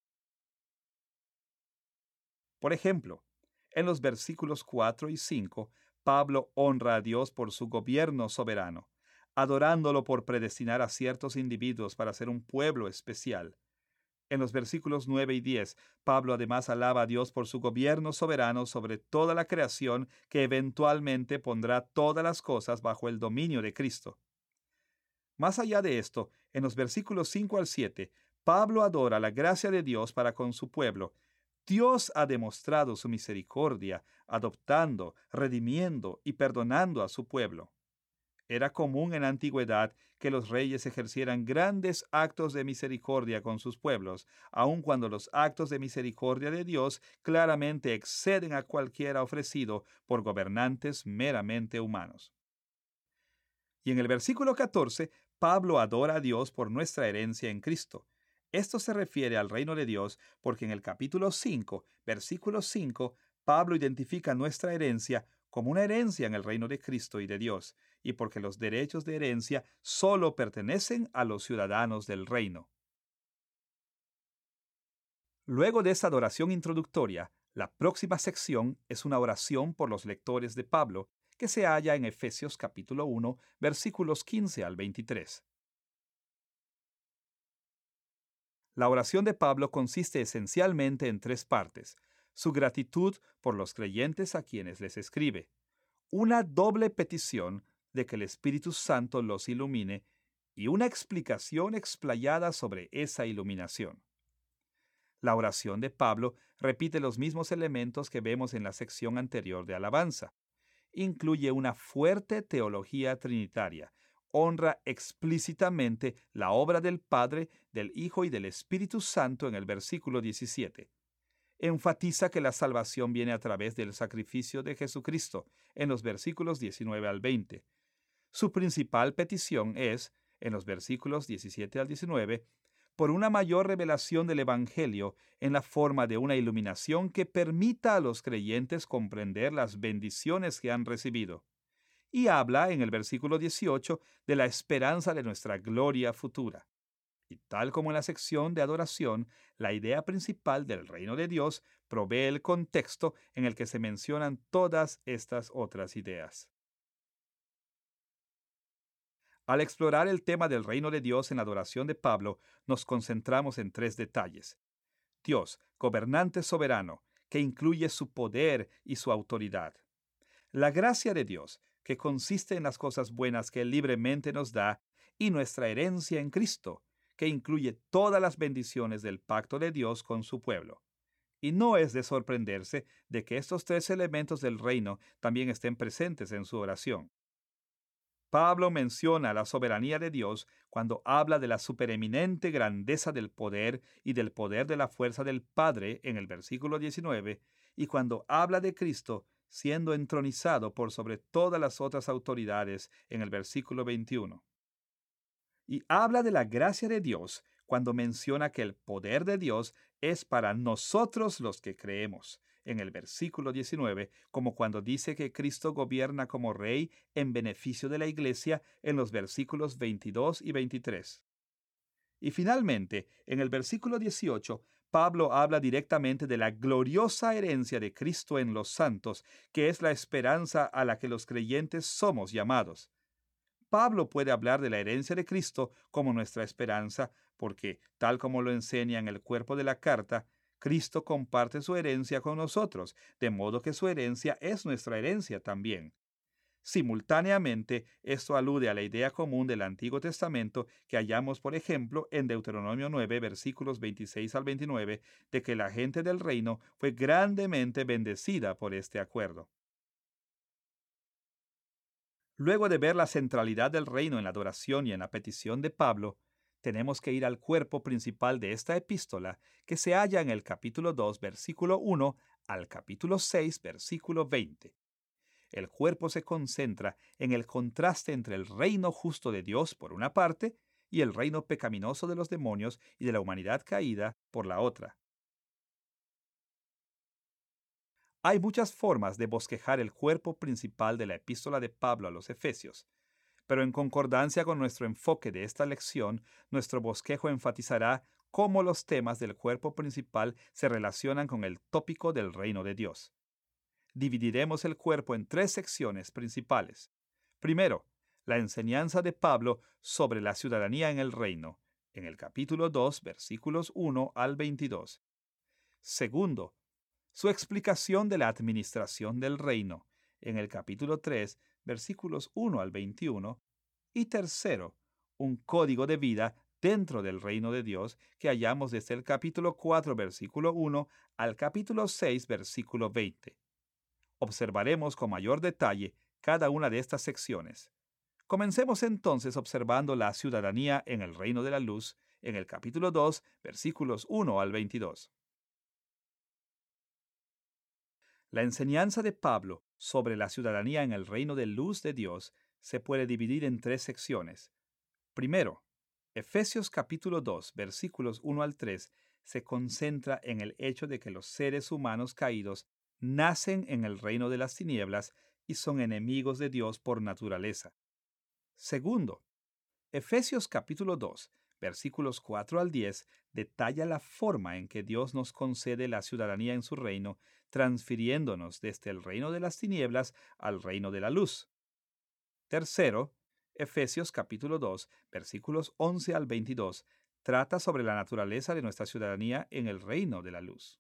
[SPEAKER 1] Por ejemplo, en los versículos cuatro y cinco, Pablo honra a Dios por su gobierno soberano, adorándolo por predestinar a ciertos individuos para ser un pueblo especial. En los versículos nueve y diez, Pablo además alaba a Dios por su gobierno soberano sobre toda la creación que eventualmente pondrá todas las cosas bajo el dominio de Cristo. Más allá de esto, en los versículos cinco al siete, Pablo adora la gracia de Dios para con su pueblo. Dios ha demostrado su misericordia, adoptando, redimiendo y perdonando a su pueblo. Era común en la antigüedad que los reyes ejercieran grandes actos de misericordia con sus pueblos, aun cuando los actos de misericordia de Dios claramente exceden a cualquiera ofrecido por gobernantes meramente humanos. Y en el versículo catorce, Pablo adora a Dios por nuestra herencia en Cristo. Esto se refiere al reino de Dios porque en el capítulo cinco, versículo cinco, Pablo identifica nuestra herencia como una herencia en el reino de Cristo y de Dios, y porque los derechos de herencia solo pertenecen a los ciudadanos del reino. Luego de esta adoración introductoria, la próxima sección es una oración por los lectores de Pablo, que se halla en Efesios capítulo uno, versículos quince al veintitrés. La oración de Pablo consiste esencialmente en tres partes: su gratitud por los creyentes a quienes les escribe, una doble petición de que el Espíritu Santo los ilumine y una explicación explayada sobre esa iluminación. La oración de Pablo repite los mismos elementos que vemos en la sección anterior de alabanza. Incluye una fuerte teología trinitaria, honra explícitamente la obra del Padre, del Hijo y del Espíritu Santo en el versículo diecisiete. Enfatiza que la salvación viene a través del sacrificio de Jesucristo en los versículos diecinueve al veinte. Su principal petición es, en los versículos diecisiete al diecinueve, por una mayor revelación del Evangelio en la forma de una iluminación que permita a los creyentes comprender las bendiciones que han recibido. Y habla en el versículo dieciocho de la esperanza de nuestra gloria futura. Y tal como en la sección de adoración, la idea principal del reino de Dios provee el contexto en el que se mencionan todas estas otras ideas. Al explorar el tema del reino de Dios en la adoración de Pablo, nos concentramos en tres detalles. Dios, gobernante soberano, que incluye su poder y su autoridad. La gracia de Dios, que consiste en las cosas buenas que Él libremente nos da, y nuestra herencia en Cristo, que incluye todas las bendiciones del pacto de Dios con su pueblo. Y no es de sorprenderse de que estos tres elementos del reino también estén presentes en su oración. Pablo menciona la soberanía de Dios cuando habla de la supereminente grandeza del poder y del poder de la fuerza del Padre en el versículo diecinueve, y cuando habla de Cristo siendo entronizado por sobre todas las otras autoridades en el versículo veintiuno. Y habla de la gracia de Dios cuando menciona que el poder de Dios es para nosotros los que creemos, en el versículo diecinueve, como cuando dice que Cristo gobierna como Rey en beneficio de la Iglesia en los versículos veintidós y veintitrés. Y finalmente, en el versículo dieciocho, Pablo habla directamente de la gloriosa herencia de Cristo en los santos, que es la esperanza a la que los creyentes somos llamados. Pablo puede hablar de la herencia de Cristo como nuestra esperanza, porque, tal como lo enseña en el cuerpo de la carta, Cristo comparte su herencia con nosotros, de modo que su herencia es nuestra herencia también. Simultáneamente, esto alude a la idea común del Antiguo Testamento que hallamos, por ejemplo, en Deuteronomio nueve, versículos veintiséis al veintinueve, de que la gente del reino fue grandemente bendecida por este acuerdo. Luego de ver la centralidad del reino en la adoración y en la petición de Pablo, tenemos que ir al cuerpo principal de esta epístola, que se halla en el capítulo dos, versículo uno, al capítulo seis, versículo veinte. El cuerpo se concentra en el contraste entre el reino justo de Dios, por una parte, y el reino pecaminoso de los demonios y de la humanidad caída por la otra. Hay muchas formas de bosquejar el cuerpo principal de la epístola de Pablo a los Efesios, pero en concordancia con nuestro enfoque de esta lección, nuestro bosquejo enfatizará cómo los temas del cuerpo principal se relacionan con el tópico del reino de Dios. Dividiremos el cuerpo en tres secciones principales. Primero, la enseñanza de Pablo sobre la ciudadanía en el reino, en el capítulo dos, versículos uno al veintidós. Segundo, su explicación de la administración del reino, en el capítulo tres, versículos uno al veintiuno. Y tercero, un código de vida dentro del reino de Dios que hallamos desde el capítulo cuatro, versículo uno, al capítulo seis, versículo veinte. Observaremos con mayor detalle cada una de estas secciones. Comencemos entonces observando la ciudadanía en el reino de la luz, en el capítulo dos, versículos uno al veintidós. La enseñanza de Pablo sobre la ciudadanía en el reino de luz de Dios se puede dividir en tres secciones. Primero, Efesios capítulo dos, versículos uno al tres, se concentra en el hecho de que los seres humanos caídos nacen en el reino de las tinieblas y son enemigos de Dios por naturaleza. Segundo, Efesios capítulo dos, versículos cuatro al diez, detalla la forma en que Dios nos concede la ciudadanía en su reino, transfiriéndonos desde el reino de las tinieblas al reino de la luz. Tercero, Efesios capítulo dos, versículos once al veintidós, trata sobre la naturaleza de nuestra ciudadanía en el reino de la luz.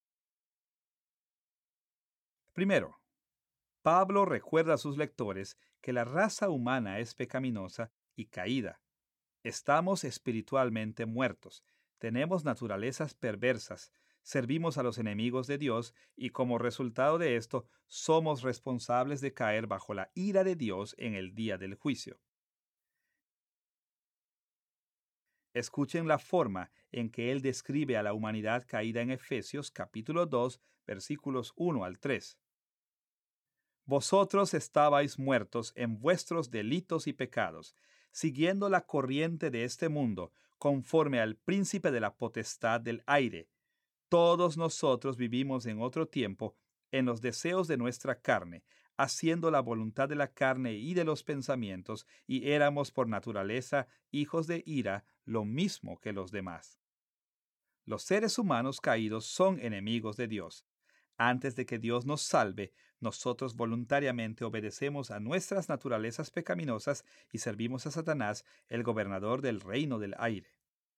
[SPEAKER 1] Primero, Pablo recuerda a sus lectores que la raza humana es pecaminosa y caída. Estamos espiritualmente muertos, tenemos naturalezas perversas, servimos a los enemigos de Dios y como resultado de esto somos responsables de caer bajo la ira de Dios en el día del juicio. Escuchen la forma en que él describe a la humanidad caída en Efesios capítulo dos, versículos uno al tres. Vosotros estabais muertos en vuestros delitos y pecados, siguiendo la corriente de este mundo, conforme al príncipe de la potestad del aire. Todos nosotros vivimos en otro tiempo en los deseos de nuestra carne, haciendo la voluntad de la carne y de los pensamientos, y éramos por naturaleza hijos de ira, lo mismo que los demás. Los seres humanos caídos son enemigos de Dios. Antes de que Dios nos salve, nosotros voluntariamente obedecemos a nuestras naturalezas pecaminosas y servimos a Satanás, el gobernador del reino del aire.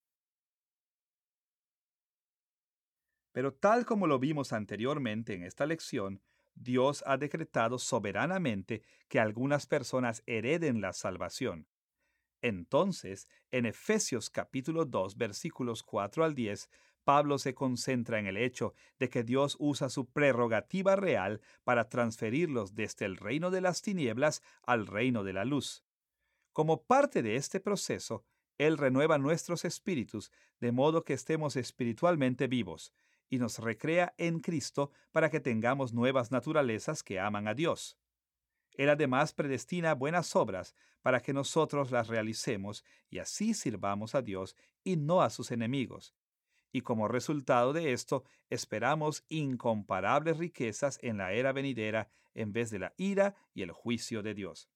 [SPEAKER 1] Pero tal como lo vimos anteriormente en esta lección, Dios ha decretado soberanamente que algunas personas hereden la salvación. Entonces, en Efesios capítulo dos, versículos cuatro al diez, Pablo se concentra en el hecho de que Dios usa su prerrogativa real para transferirlos desde el reino de las tinieblas al reino de la luz. Como parte de este proceso, Él renueva nuestros espíritus de modo que estemos espiritualmente vivos y nos recrea en Cristo para que tengamos nuevas naturalezas que aman a Dios. Él además predestina buenas obras para que nosotros las realicemos y así sirvamos a Dios y no a sus enemigos. Y como resultado de esto, esperamos incomparables riquezas en la era venidera en vez de la ira y el juicio de Dios.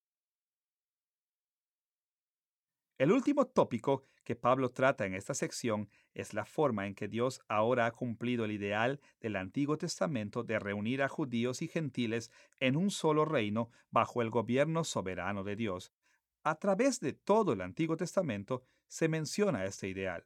[SPEAKER 1] El último tópico que Pablo trata en esta sección es la forma en que Dios ahora ha cumplido el ideal del Antiguo Testamento de reunir a judíos y gentiles en un solo reino bajo el gobierno soberano de Dios. A través de todo el Antiguo Testamento se menciona este ideal.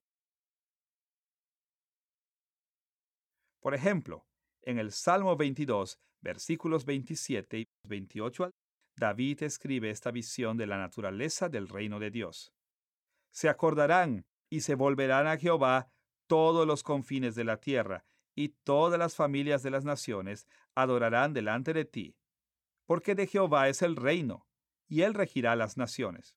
[SPEAKER 1] Por ejemplo, en el Salmo veintidós, versículos veintisiete y veintiocho, David escribe esta visión de la naturaleza del reino de Dios. Se acordarán y se volverán a Jehová todos los confines de la tierra, y todas las familias de las naciones adorarán delante de ti. Porque de Jehová es el reino, y él regirá las naciones.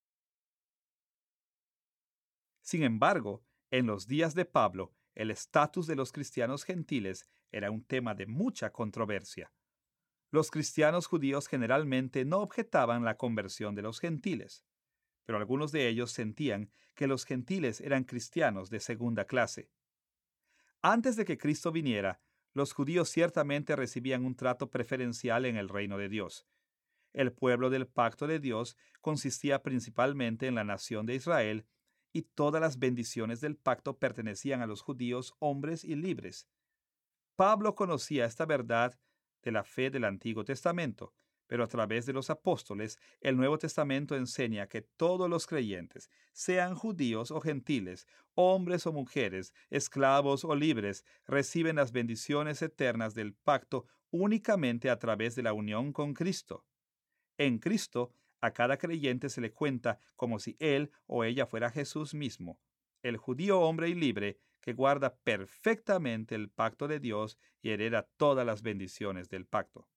[SPEAKER 1] Sin embargo, en los días de Pablo, el estatus de los cristianos gentiles era un tema de mucha controversia. Los cristianos judíos generalmente no objetaban la conversión de los gentiles. pero algunos de ellos sentían que los gentiles eran cristianos de segunda clase. Antes de que Cristo viniera, los judíos ciertamente recibían un trato preferencial en el reino de Dios. El pueblo del pacto de Dios consistía principalmente en la nación de Israel, y todas las bendiciones del pacto pertenecían a los judíos hombres y libres. Pablo conocía esta verdad de la fe del Antiguo Testamento, pero a través de los apóstoles, el Nuevo Testamento enseña que todos los creyentes, sean judíos o gentiles, hombres o mujeres, esclavos o libres, reciben las bendiciones eternas del pacto únicamente a través de la unión con Cristo. En Cristo, a cada creyente se le cuenta como si él o ella fuera Jesús mismo, el judío hombre y libre que guarda perfectamente el pacto de Dios y hereda todas las bendiciones del pacto.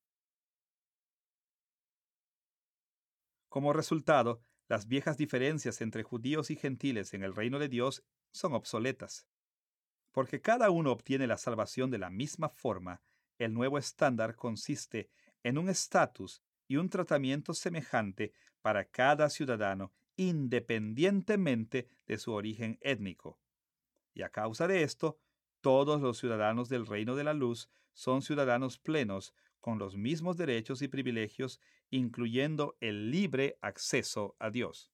[SPEAKER 1] Como resultado, las viejas diferencias entre judíos y gentiles en el reino de Dios son obsoletas. Porque cada uno obtiene la salvación de la misma forma, el nuevo estándar consiste en un estatus y un tratamiento semejante para cada ciudadano, independientemente de su origen étnico. Y a causa de esto, todos los ciudadanos del reino de la luz son ciudadanos plenos, con los mismos derechos y privilegios, incluyendo el libre acceso a Dios.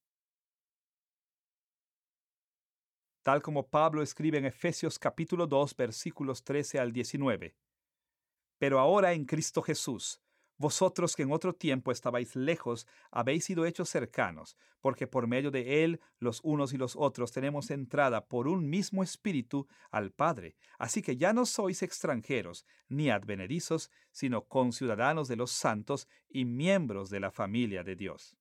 [SPEAKER 1] Tal como Pablo escribe en Efesios capítulo dos, versículos trece al diecinueve. Pero ahora en Cristo Jesús, vosotros que en otro tiempo estabais lejos, habéis sido hechos cercanos, porque por medio de Él los unos y los otros tenemos entrada por un mismo Espíritu al Padre. Así que ya no sois extranjeros ni advenedizos, sino conciudadanos de los santos y miembros de la familia de Dios.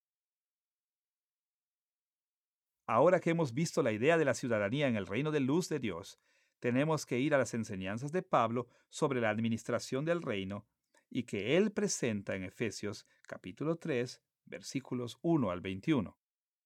[SPEAKER 1] Ahora que hemos visto la idea de la ciudadanía en el reino de luz de Dios, tenemos que ir a las enseñanzas de Pablo sobre la administración del reino y que él presenta en Efesios capítulo tres, versículos uno al veintiuno.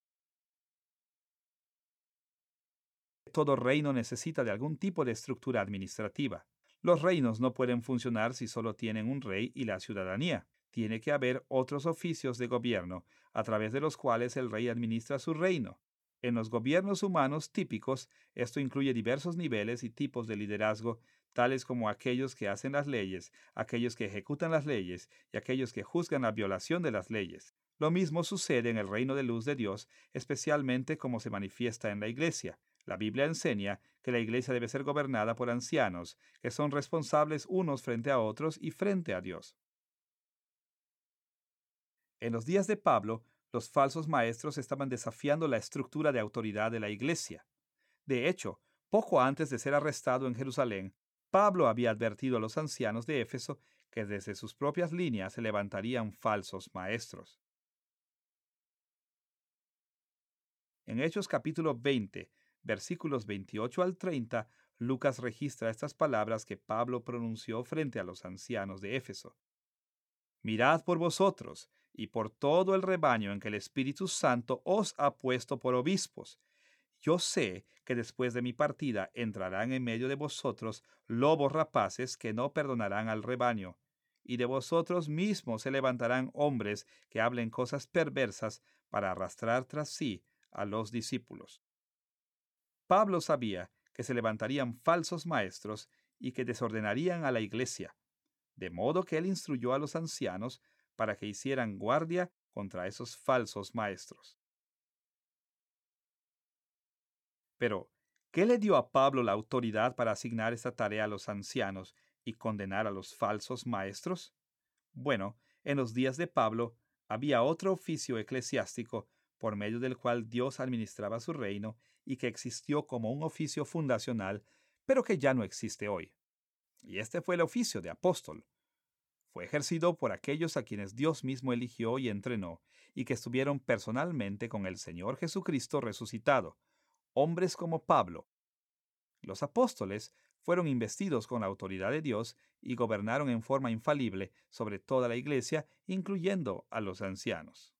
[SPEAKER 1] Todo reino necesita de algún tipo de estructura administrativa. Los reinos no pueden funcionar si solo tienen un rey y la ciudadanía. Tiene que haber otros oficios de gobierno a través de los cuales el rey administra su reino. En los gobiernos humanos típicos, esto incluye diversos niveles y tipos de liderazgo, tales como aquellos que hacen las leyes, aquellos que ejecutan las leyes y aquellos que juzgan la violación de las leyes. Lo mismo sucede en el reino de luz de Dios, especialmente como se manifiesta en la iglesia. La Biblia enseña que la iglesia debe ser gobernada por ancianos, que son responsables unos frente a otros y frente a Dios. En los días de Pablo, los falsos maestros estaban desafiando la estructura de autoridad de la iglesia. De hecho, poco antes de ser arrestado en Jerusalén, Pablo había advertido a los ancianos de Éfeso que desde sus propias líneas se levantarían falsos maestros. En Hechos capítulo veinte, versículos veintiocho al treinta, Lucas registra estas palabras que Pablo pronunció frente a los ancianos de Éfeso. Mirad por vosotros y por todo el rebaño en que el Espíritu Santo os ha puesto por obispos. Yo sé que después de mi partida entrarán en medio de vosotros lobos rapaces que no perdonarán al rebaño, y de vosotros mismos se levantarán hombres que hablen cosas perversas para arrastrar tras sí a los discípulos. Pablo sabía que se levantarían falsos maestros y que desordenarían a la iglesia, de modo que él instruyó a los ancianos para que hicieran guardia contra esos falsos maestros. Pero, ¿qué le dio a Pablo la autoridad para asignar esta tarea a los ancianos y condenar a los falsos maestros? Bueno, en los días de Pablo había otro oficio eclesiástico por medio del cual Dios administraba su reino y que existió como un oficio fundacional, pero que ya no existe hoy. Y este fue el oficio de apóstol. Fue ejercido por aquellos a quienes Dios mismo eligió y entrenó, y que estuvieron personalmente con el Señor Jesucristo resucitado, hombres como Pablo. Los apóstoles fueron investidos con la autoridad de Dios y gobernaron en forma infalible sobre toda la iglesia, incluyendo a los ancianos.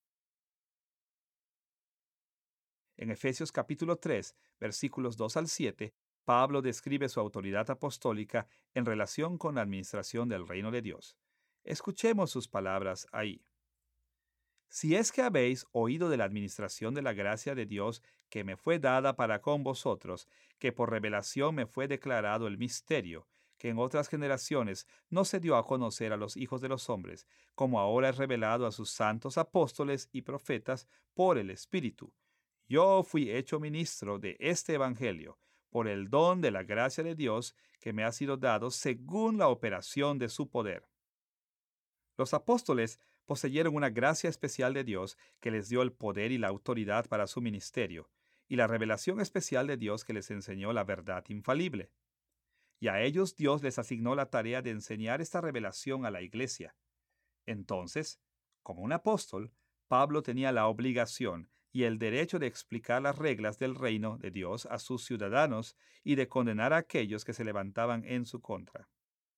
[SPEAKER 1] En Efesios capítulo tres, versículos dos al siete, Pablo describe su autoridad apostólica en relación con la administración del reino de Dios. Escuchemos sus palabras ahí. Si es que habéis oído de la administración de la gracia de Dios que me fue dada para con vosotros, que por revelación me fue declarado el misterio, que en otras generaciones no se dio a conocer a los hijos de los hombres, como ahora es revelado a sus santos apóstoles y profetas por el Espíritu. Yo fui hecho ministro de este Evangelio, por el don de la gracia de Dios que me ha sido dado según la operación de su poder. Los apóstoles poseyeron una gracia especial de Dios que les dio el poder y la autoridad para su ministerio, y la revelación especial de Dios que les enseñó la verdad infalible. Y a ellos Dios les asignó la tarea de enseñar esta revelación a la iglesia. Entonces, como un apóstol, Pablo tenía la obligación y el derecho de explicar las reglas del reino de Dios a sus ciudadanos y de condenar a aquellos que se levantaban en su contra.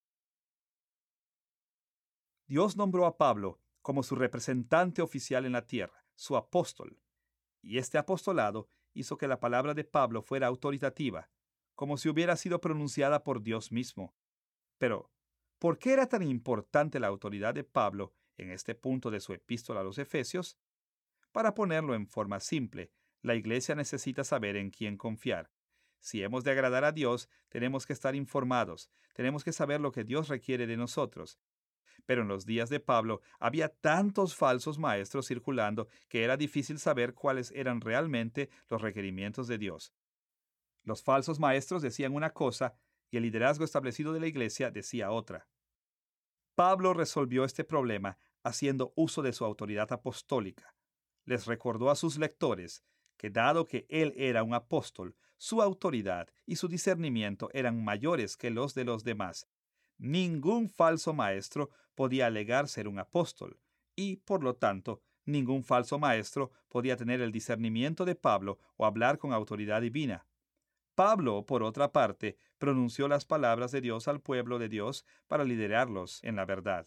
[SPEAKER 1] Dios nombró a Pablo como su representante oficial en la tierra, su apóstol, y este apostolado hizo que la palabra de Pablo fuera autoritativa, como si hubiera sido pronunciada por Dios mismo. Pero, ¿por qué era tan importante la autoridad de Pablo en este punto de su epístola a los Efesios? Para ponerlo en forma simple, la iglesia necesita saber en quién confiar. Si hemos de agradar a Dios, tenemos que estar informados, tenemos que saber lo que Dios requiere de nosotros. Pero en los días de Pablo había tantos falsos maestros circulando que era difícil saber cuáles eran realmente los requerimientos de Dios. Los falsos maestros decían una cosa y el liderazgo establecido de la iglesia decía otra. Pablo resolvió este problema haciendo uso de su autoridad apostólica. Les recordó a sus lectores que dado que él era un apóstol, su autoridad y su discernimiento eran mayores que los de los demás. Ningún falso maestro podía alegar ser un apóstol y, por lo tanto, ningún falso maestro podía tener el discernimiento de Pablo o hablar con autoridad divina. Pablo, por otra parte, pronunció las palabras de Dios al pueblo de Dios para liderarlos en la verdad.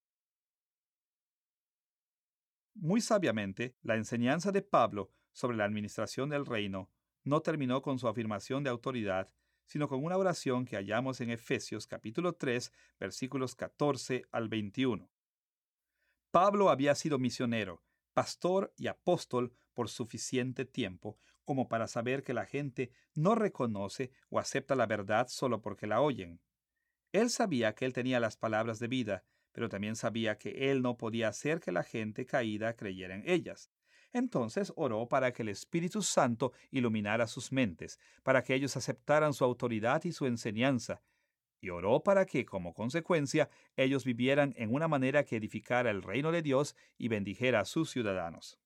[SPEAKER 1] Muy sabiamente, la enseñanza de Pablo sobre la administración del reino no terminó con su afirmación de autoridad, sino con una oración que hallamos en Efesios capítulo tres, versículos catorce al veintiuno. Pablo había sido misionero, pastor y apóstol por suficiente tiempo como para saber que la gente no reconoce o acepta la verdad solo porque la oyen. Él sabía que él tenía las palabras de vida, pero también sabía que él no podía hacer que la gente caída creyera en ellas. Entonces oró para que el Espíritu Santo iluminara sus mentes, para que ellos aceptaran su autoridad y su enseñanza, y oró para que, como consecuencia, ellos vivieran en una manera que edificara el reino de Dios y bendijera a sus ciudadanos.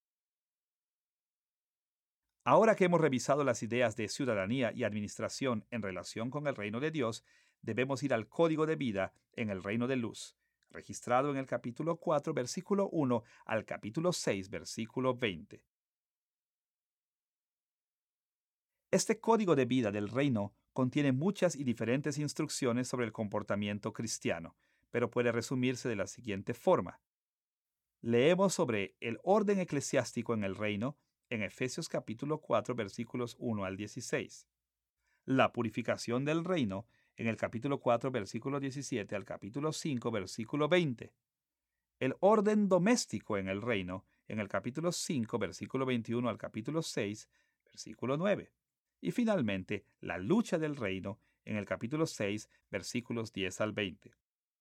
[SPEAKER 1] Ahora que hemos revisado las ideas de ciudadanía y administración en relación con el reino de Dios, debemos ir al código de vida en el reino de luz, registrado en el capítulo cuatro, versículo uno al capítulo seis, versículo veinte. Este código de vida del reino contiene muchas y diferentes instrucciones sobre el comportamiento cristiano, pero puede resumirse de la siguiente forma. Leemos sobre el orden eclesiástico en el reino en Efesios capítulo cuatro, versículos uno al dieciséis. La purificación del reino en el capítulo cuatro, versículo diecisiete al capítulo cinco, versículo veinte. El orden doméstico en el reino en el capítulo cinco, versículo veintiuno al capítulo seis, versículo nueve. Y finalmente, la lucha del reino en el capítulo seis, versículos diez al veinte.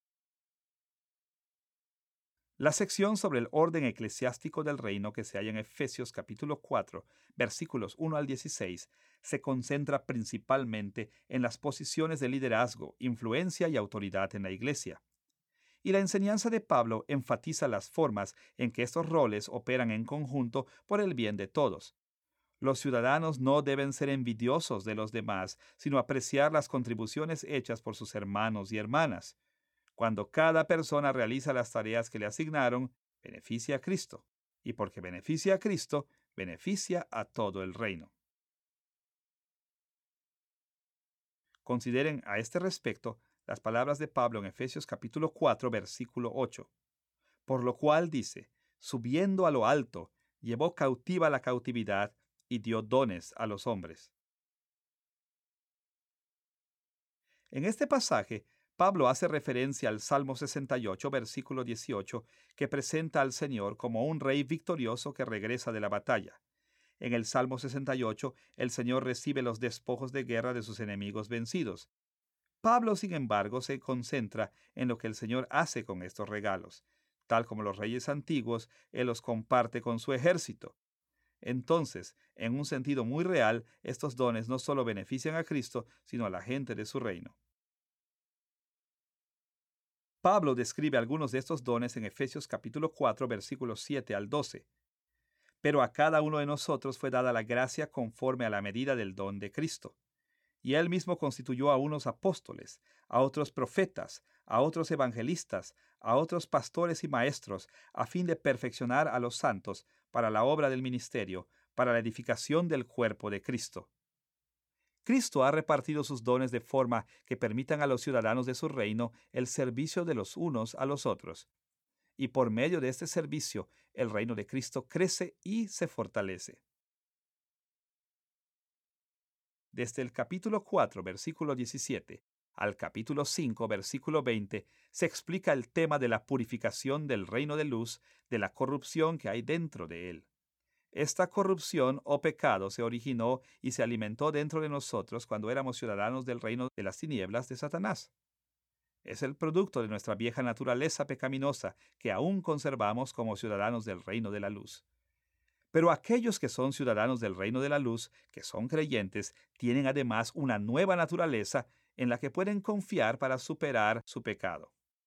[SPEAKER 1] La sección sobre el orden eclesiástico del reino que se halla en Efesios capítulo cuatro, versículos uno al dieciséis, se concentra principalmente en las posiciones de liderazgo, influencia y autoridad en la iglesia. Y la enseñanza de Pablo enfatiza las formas en que estos roles operan en conjunto por el bien de todos. Los ciudadanos no deben ser envidiosos de los demás, sino apreciar las contribuciones hechas por sus hermanos y hermanas. Cuando cada persona realiza las tareas que le asignaron, beneficia a Cristo. Y porque beneficia a Cristo, beneficia a todo el reino. Consideren a este respecto las palabras de Pablo en Efesios capítulo cuatro, versículo ocho. Por lo cual dice, subiendo a lo alto, llevó cautiva la cautividad y dio dones a los hombres. En este pasaje, Pablo hace referencia al Salmo sesenta y ocho, versículo dieciocho, que presenta al Señor como un rey victorioso que regresa de la batalla. En el Salmo sesenta y ocho, el Señor recibe los despojos de guerra de sus enemigos vencidos. Pablo, sin embargo, se concentra en lo que el Señor hace con estos regalos. Tal como los reyes antiguos, Él los comparte con su ejército. Entonces, en un sentido muy real, estos dones no solo benefician a Cristo, sino a la gente de su reino. Pablo describe algunos de estos dones en Efesios capítulo cuatro, versículos siete al doce. Pero a cada uno de nosotros fue dada la gracia conforme a la medida del don de Cristo. Y él mismo constituyó a unos apóstoles, a otros profetas, a otros evangelistas, a otros pastores y maestros, a fin de perfeccionar a los santos para la obra del ministerio, para la edificación del cuerpo de Cristo. Cristo ha repartido sus dones de forma que permitan a los ciudadanos de su reino el servicio de los unos a los otros. Y por medio de este servicio, el reino de Cristo crece y se fortalece. Desde el capítulo cuatro, versículo diecisiete, al capítulo cinco, versículo veinte, se explica el tema de la purificación del reino de luz, de la corrupción que hay dentro de él. Esta corrupción o pecado se originó y se alimentó dentro de nosotros cuando éramos ciudadanos del reino de las tinieblas de Satanás. Es el producto de nuestra vieja naturaleza pecaminosa que aún conservamos como ciudadanos del reino de la luz. Pero aquellos que son ciudadanos del reino de la luz, que son creyentes, tienen además una nueva naturaleza en la que pueden confiar para superar su pecado.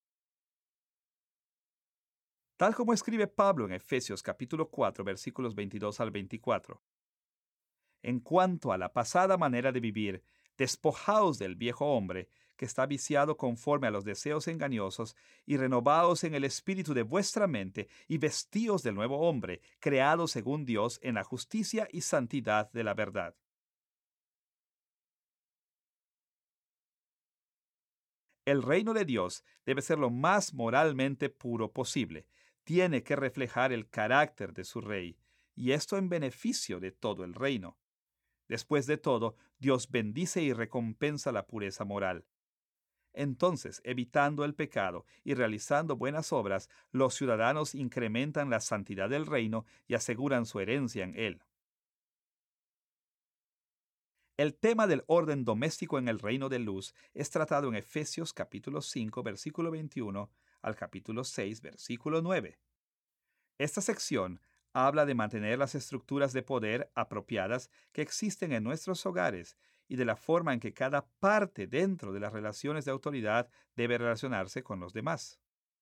[SPEAKER 1] Tal como escribe Pablo en Efesios capítulo cuatro, versículos veintidós al veinticuatro. En cuanto a la pasada manera de vivir, despojaos del viejo hombre, que está viciado conforme a los deseos engañosos, y renovaos en el espíritu de vuestra mente, y vestíos del nuevo hombre, creado según Dios en la justicia y santidad de la verdad. El reino de Dios debe ser lo más moralmente puro posible. Tiene que reflejar el carácter de su rey, y esto en beneficio de todo el reino. Después de todo, Dios bendice y recompensa la pureza moral. Entonces, evitando el pecado y realizando buenas obras, los ciudadanos incrementan la santidad del reino y aseguran su herencia en él. El tema del orden doméstico en el reino de luz es tratado en Efesios capítulo cinco, versículo veintiuno al capítulo seis, versículo nueve. Esta sección habla de mantener las estructuras de poder apropiadas que existen en nuestros hogares y de la forma en que cada parte dentro de las relaciones de autoridad debe relacionarse con los demás.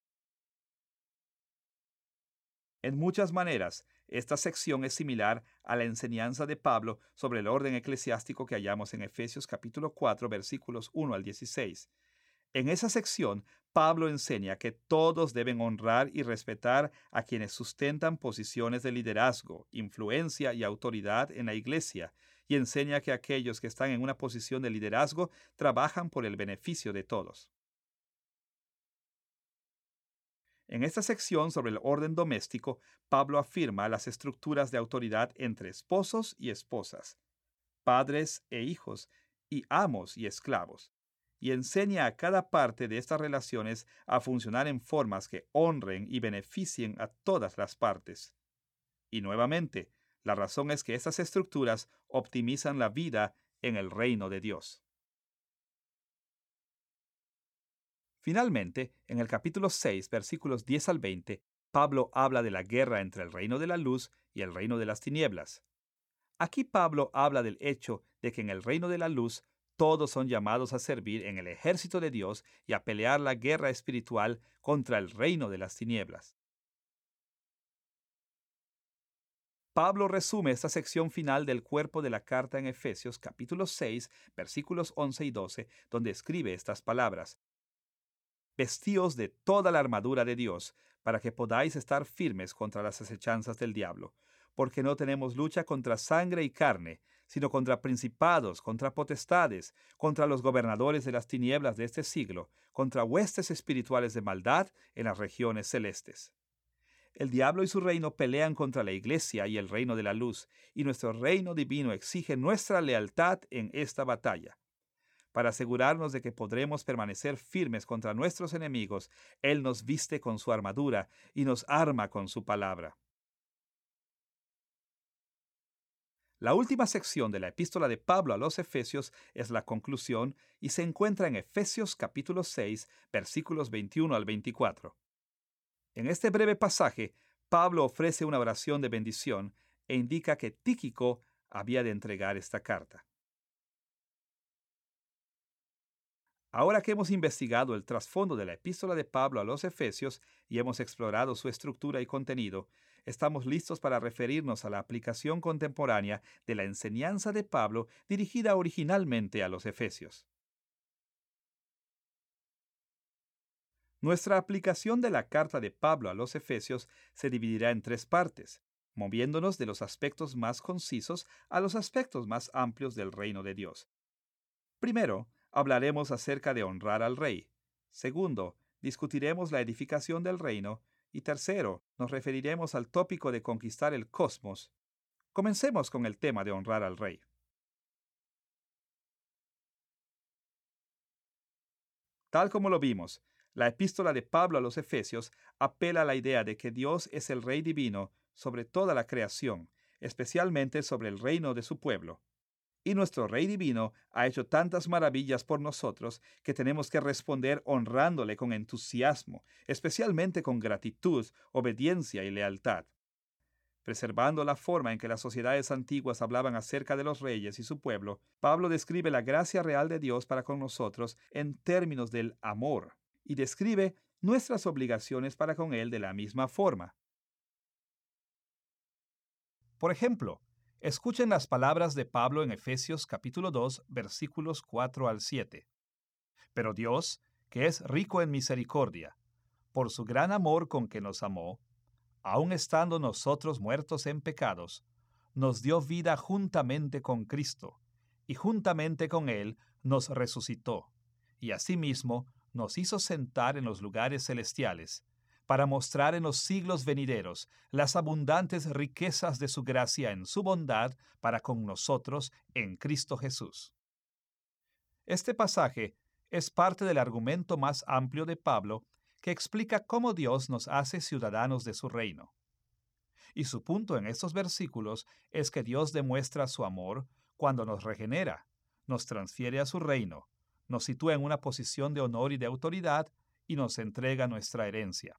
[SPEAKER 1] En muchas maneras, esta sección es similar a la enseñanza de Pablo sobre el orden eclesiástico que hallamos en Efesios capítulo cuatro, versículos uno al dieciséis. En esa sección, Pablo enseña que todos deben honrar y respetar a quienes sustentan posiciones de liderazgo, influencia y autoridad en la iglesia, y enseña que aquellos que están en una posición de liderazgo trabajan por el beneficio de todos. En esta sección sobre el orden doméstico, Pablo afirma las estructuras de autoridad entre esposos y esposas, padres e hijos, y amos y esclavos, y enseña a cada parte de estas relaciones a funcionar en formas que honren y beneficien a todas las partes. Y nuevamente, la razón es que estas estructuras optimizan la vida en el reino de Dios. Finalmente, en el capítulo seis, versículos diez al veinte, Pablo habla de la guerra entre el reino de la luz y el reino de las tinieblas. Aquí Pablo habla del hecho de que en el reino de la luz todos son llamados a servir en el ejército de Dios y a pelear la guerra espiritual contra el reino de las tinieblas. Pablo resume esta sección final del cuerpo de la carta en Efesios capítulo seis, versículos once y doce, donde escribe estas palabras: Vestíos de toda la armadura de Dios, para que podáis estar firmes contra las acechanzas del diablo, porque no tenemos lucha contra sangre y carne, sino contra principados, contra potestades, contra los gobernadores de las tinieblas de este siglo, contra huestes espirituales de maldad en las regiones celestes. El diablo y su reino pelean contra la iglesia y el reino de la luz, y nuestro reino divino exige nuestra lealtad en esta batalla. Para asegurarnos de que podremos permanecer firmes contra nuestros enemigos, Él nos viste con su armadura y nos arma con su palabra. La última sección de la epístola de Pablo a los Efesios es la conclusión y se encuentra en Efesios capítulo seis, versículos veintiuno al veinticuatro. En este breve pasaje, Pablo ofrece una oración de bendición e indica que Tíquico había de entregar esta carta. Ahora que hemos investigado el trasfondo de la epístola de Pablo a los Efesios y hemos explorado su estructura y contenido, estamos listos para referirnos a la aplicación contemporánea de la enseñanza de Pablo dirigida originalmente a los Efesios. Nuestra aplicación de la carta de Pablo a los Efesios se dividirá en tres partes, moviéndonos de los aspectos más concisos a los aspectos más amplios del reino de Dios. Primero, hablaremos acerca de honrar al rey. Segundo, discutiremos la edificación del reino. Y tercero, nos referiremos al tópico de conquistar el cosmos. Comencemos con el tema de honrar al rey. Tal como lo vimos, la epístola de Pablo a los Efesios apela a la idea de que Dios es el Rey divino sobre toda la creación, especialmente sobre el reino de su pueblo. Y nuestro Rey divino ha hecho tantas maravillas por nosotros que tenemos que responder honrándole con entusiasmo, especialmente con gratitud, obediencia y lealtad. Preservando la forma en que las sociedades antiguas hablaban acerca de los reyes y su pueblo, Pablo describe la gracia real de Dios para con nosotros en términos del amor y describe nuestras obligaciones para con él de la misma forma. Por ejemplo, escuchen las palabras de Pablo en Efesios capítulo dos, versículos cuatro al siete. Pero Dios, que es rico en misericordia, por su gran amor con que nos amó, aun estando nosotros muertos en pecados, nos dio vida juntamente con Cristo, y juntamente con Él nos resucitó, y asimismo nos hizo sentar en los lugares celestiales, para mostrar en los siglos venideros las abundantes riquezas de su gracia en su bondad para con nosotros en Cristo Jesús. Este pasaje es parte del argumento más amplio de Pablo que explica cómo Dios nos hace ciudadanos de su reino. Y su punto en estos versículos es que Dios demuestra su amor cuando nos regenera, nos transfiere a su reino, nos sitúa en una posición de honor y de autoridad y nos entrega nuestra herencia.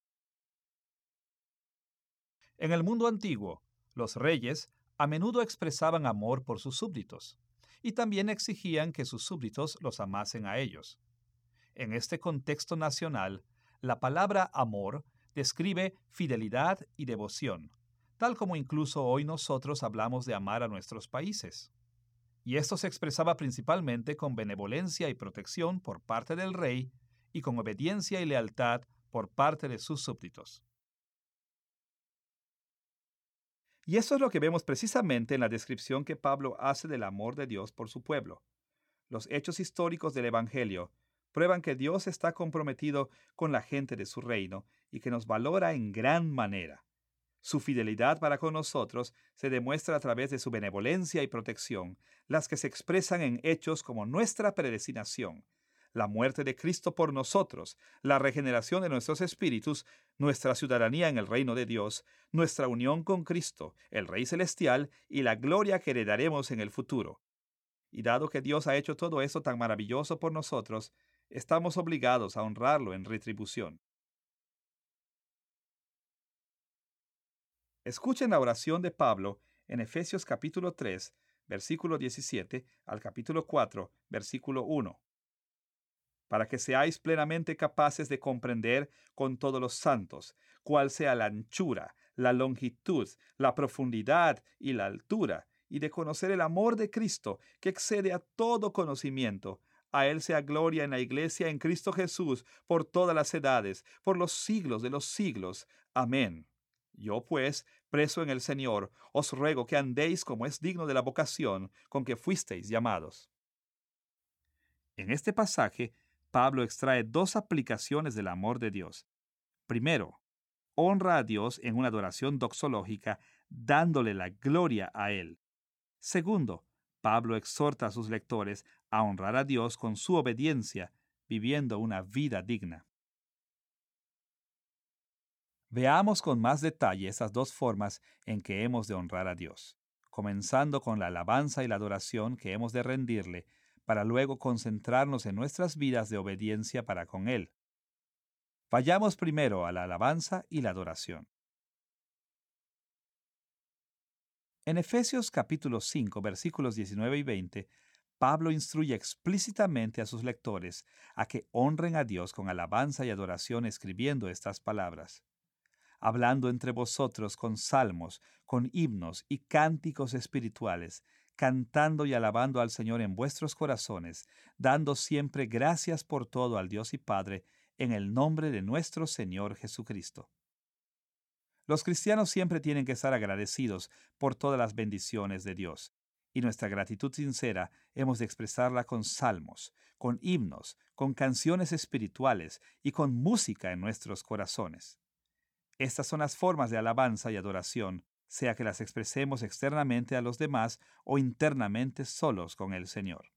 [SPEAKER 1] En el mundo antiguo, los reyes a menudo expresaban amor por sus súbditos y también exigían que sus súbditos los amasen a ellos. En este contexto nacional, la palabra amor describe fidelidad y devoción, tal como incluso hoy nosotros hablamos de amar a nuestros países. Y esto se expresaba principalmente con benevolencia y protección por parte del rey y con obediencia y lealtad por parte de sus súbditos. Y eso es lo que vemos precisamente en la descripción que Pablo hace del amor de Dios por su pueblo. Los hechos históricos del Evangelio prueban que Dios está comprometido con la gente de su reino y que nos valora en gran manera. Su fidelidad para con nosotros se demuestra a través de su benevolencia y protección, las que se expresan en hechos como nuestra predestinación, la muerte de Cristo por nosotros, la regeneración de nuestros espíritus, nuestra ciudadanía en el reino de Dios, nuestra unión con Cristo, el Rey Celestial, y la gloria que heredaremos en el futuro. Y dado que Dios ha hecho todo esto tan maravilloso por nosotros, estamos obligados a honrarlo en retribución. Escuchen la oración de Pablo en Efesios capítulo tres, versículo diecisiete, al capítulo cuatro, versículo uno. Para que seáis plenamente capaces de comprender con todos los santos cuál sea la anchura, la longitud, la profundidad y la altura, y de conocer el amor de Cristo, que excede a todo conocimiento. A Él sea gloria en la Iglesia en Cristo Jesús, por todas las edades, por los siglos de los siglos. Amén. Yo, pues, preso en el Señor, os ruego que andéis como es digno de la vocación con que fuisteis llamados. En este pasaje, Pablo extrae dos aplicaciones del amor de Dios. Primero, honra a Dios en una adoración doxológica, dándole la gloria a Él. Segundo, Pablo exhorta a sus lectores a honrar a Dios con su obediencia, viviendo una vida digna. Veamos con más detalle esas dos formas en que hemos de honrar a Dios, comenzando con la alabanza y la adoración que hemos de rendirle, para luego concentrarnos en nuestras vidas de obediencia para con Él. Vayamos primero a la alabanza y la adoración. En Efesios capítulo cinco, versículos diecinueve y veinte, Pablo instruye explícitamente a sus lectores a que honren a Dios con alabanza y adoración escribiendo estas palabras: hablando entre vosotros con salmos, con himnos y cánticos espirituales, cantando y alabando al Señor en vuestros corazones, dando siempre gracias por todo al Dios y Padre, en el nombre de nuestro Señor Jesucristo. Los cristianos siempre tienen que estar agradecidos por todas las bendiciones de Dios, y nuestra gratitud sincera hemos de expresarla con salmos, con himnos, con canciones espirituales y con música en nuestros corazones. Estas son las formas de alabanza y adoración, sea que las expresemos externamente a los demás o internamente solos con el Señor.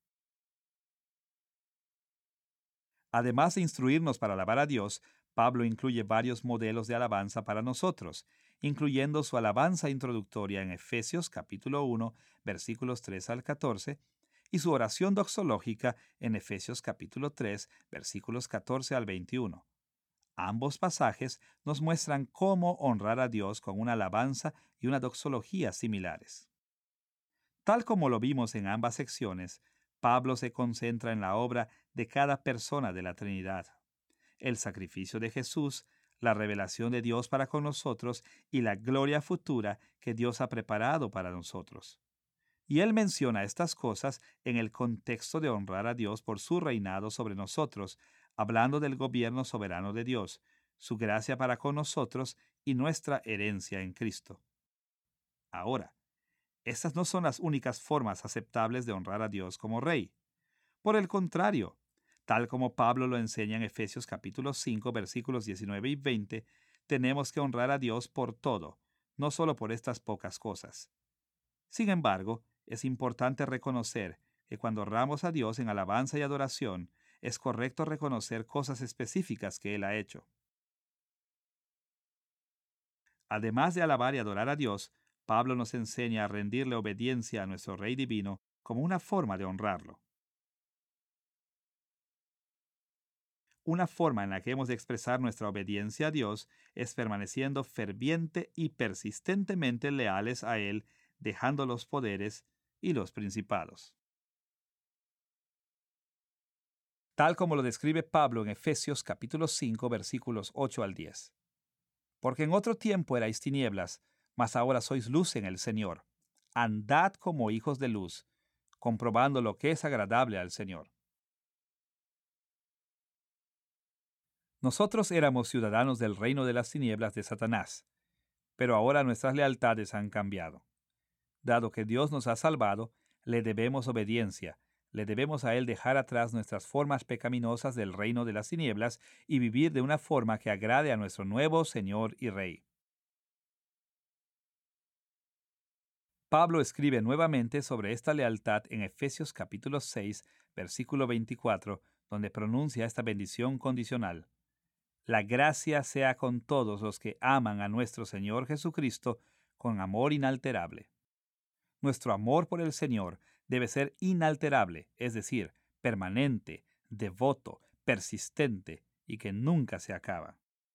[SPEAKER 1] Además de instruirnos para alabar a Dios, Pablo incluye varios modelos de alabanza para nosotros, incluyendo su alabanza introductoria en Efesios capítulo uno, versículos tres al catorce, y su oración doxológica en Efesios capítulo tres, versículos catorce al veintiuno. Ambos pasajes nos muestran cómo honrar a Dios con una alabanza y una doxología similares. Tal como lo vimos en ambas secciones, Pablo se concentra en la obra de cada persona de la Trinidad: el sacrificio de Jesús, la revelación de Dios para con nosotros y la gloria futura que Dios ha preparado para nosotros. Y él menciona estas cosas en el contexto de honrar a Dios por su reinado sobre nosotros, hablando del gobierno soberano de Dios, su gracia para con nosotros y nuestra herencia en Cristo. Ahora, estas no son las únicas formas aceptables de honrar a Dios como Rey. Por el contrario, tal como Pablo lo enseña en Efesios capítulo cinco, versículos diecinueve y veinte, tenemos que honrar a Dios por todo, no solo por estas pocas cosas. Sin embargo, es importante reconocer que cuando honramos a Dios en alabanza y adoración, es correcto reconocer cosas específicas que Él ha hecho. Además de alabar y adorar a Dios, Pablo nos enseña a rendirle obediencia a nuestro Rey Divino como una forma de honrarlo. Una forma en la que hemos de expresar nuestra obediencia a Dios es permaneciendo ferviente y persistentemente leales a Él, dejando los poderes y los principados. Tal como lo describe Pablo en Efesios capítulo cinco, versículos ocho al diez. Porque en otro tiempo erais tinieblas, mas ahora sois luz en el Señor. Andad como hijos de luz, comprobando lo que es agradable al Señor. Nosotros éramos ciudadanos del reino de las tinieblas de Satanás, pero ahora nuestras lealtades han cambiado. Dado que Dios nos ha salvado, le debemos obediencia, le debemos a Él dejar atrás nuestras formas pecaminosas del reino de las tinieblas y vivir de una forma que agrade a nuestro nuevo Señor y Rey. Pablo escribe nuevamente sobre esta lealtad en Efesios capítulo seis, versículo veinticuatro, donde pronuncia esta bendición condicional: la gracia sea con todos los que aman a nuestro Señor Jesucristo con amor inalterable. Nuestro amor por el Señor debe ser inalterable, es decir, permanente, devoto, persistente y que nunca se acaba.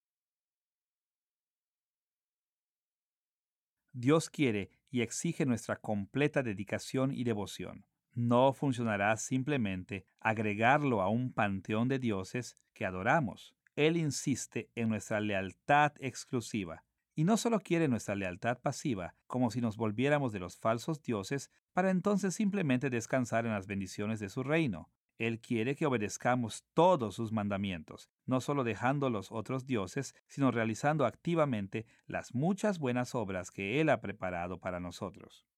[SPEAKER 1] Dios quiere y exige nuestra completa dedicación y devoción. No funcionará simplemente agregarlo a un panteón de dioses que adoramos. Él insiste en nuestra lealtad exclusiva. Y no solo quiere nuestra lealtad pasiva, como si nos volviéramos de los falsos dioses, para entonces simplemente descansar en las bendiciones de su reino. Él quiere que obedezcamos todos sus mandamientos, no solo dejando los otros dioses, sino realizando activamente las muchas buenas obras que Él ha preparado para nosotros.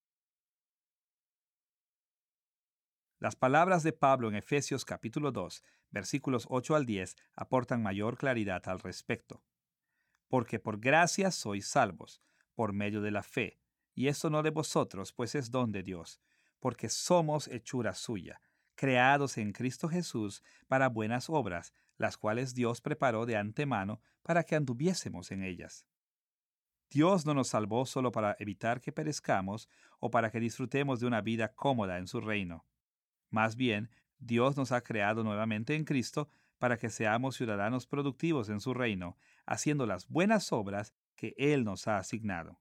[SPEAKER 1] Las palabras de Pablo en Efesios capítulo dos, versículos ocho al diez, aportan mayor claridad al respecto. Porque por gracia sois salvos, por medio de la fe, y esto no de vosotros, pues es don de Dios, porque somos hechura suya, creados en Cristo Jesús para buenas obras, las cuales Dios preparó de antemano para que anduviésemos en ellas. Dios no nos salvó solo para evitar que perezcamos o para que disfrutemos de una vida cómoda en su reino. Más bien, Dios nos ha creado nuevamente en Cristo para que seamos ciudadanos productivos en su reino, haciendo las buenas obras que Él nos ha asignado.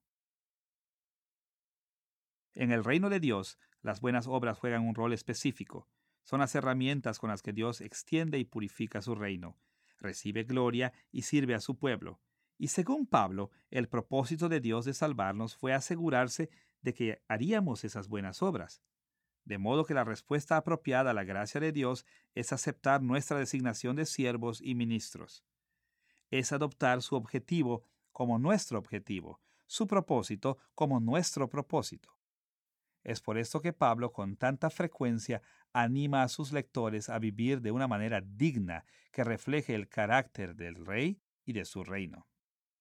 [SPEAKER 1] En el reino de Dios, las buenas obras juegan un rol específico. Son las herramientas con las que Dios extiende y purifica su reino, recibe gloria y sirve a su pueblo. Y según Pablo, el propósito de Dios de salvarnos fue asegurarse de que haríamos esas buenas obras. De modo que la respuesta apropiada a la gracia de Dios es aceptar nuestra designación de siervos y ministros. Es adoptar su objetivo como nuestro objetivo, su propósito como nuestro propósito. Es por esto que Pablo con tanta frecuencia anima a sus lectores a vivir de una manera digna que refleje el carácter del rey y de su reino.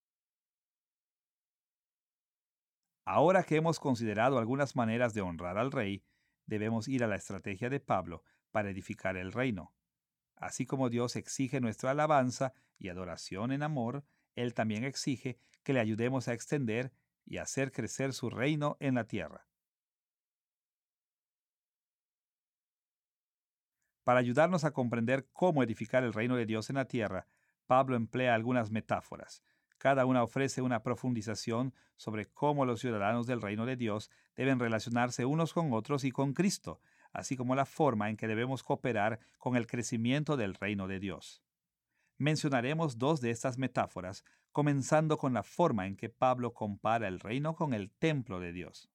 [SPEAKER 1] Ahora que hemos considerado algunas maneras de honrar al rey, debemos ir a la estrategia de Pablo para edificar el reino. Así como Dios exige nuestra alabanza y adoración en amor, Él también exige que le ayudemos a extender y hacer crecer su reino en la tierra. Para ayudarnos a comprender cómo edificar el reino de Dios en la tierra, Pablo emplea algunas metáforas. Cada una ofrece una profundización sobre cómo los ciudadanos del reino de Dios deben relacionarse unos con otros y con Cristo, así como la forma en que debemos cooperar con el crecimiento del reino de Dios. Mencionaremos dos de estas metáforas, comenzando con la forma en que Pablo compara el reino con el templo de Dios.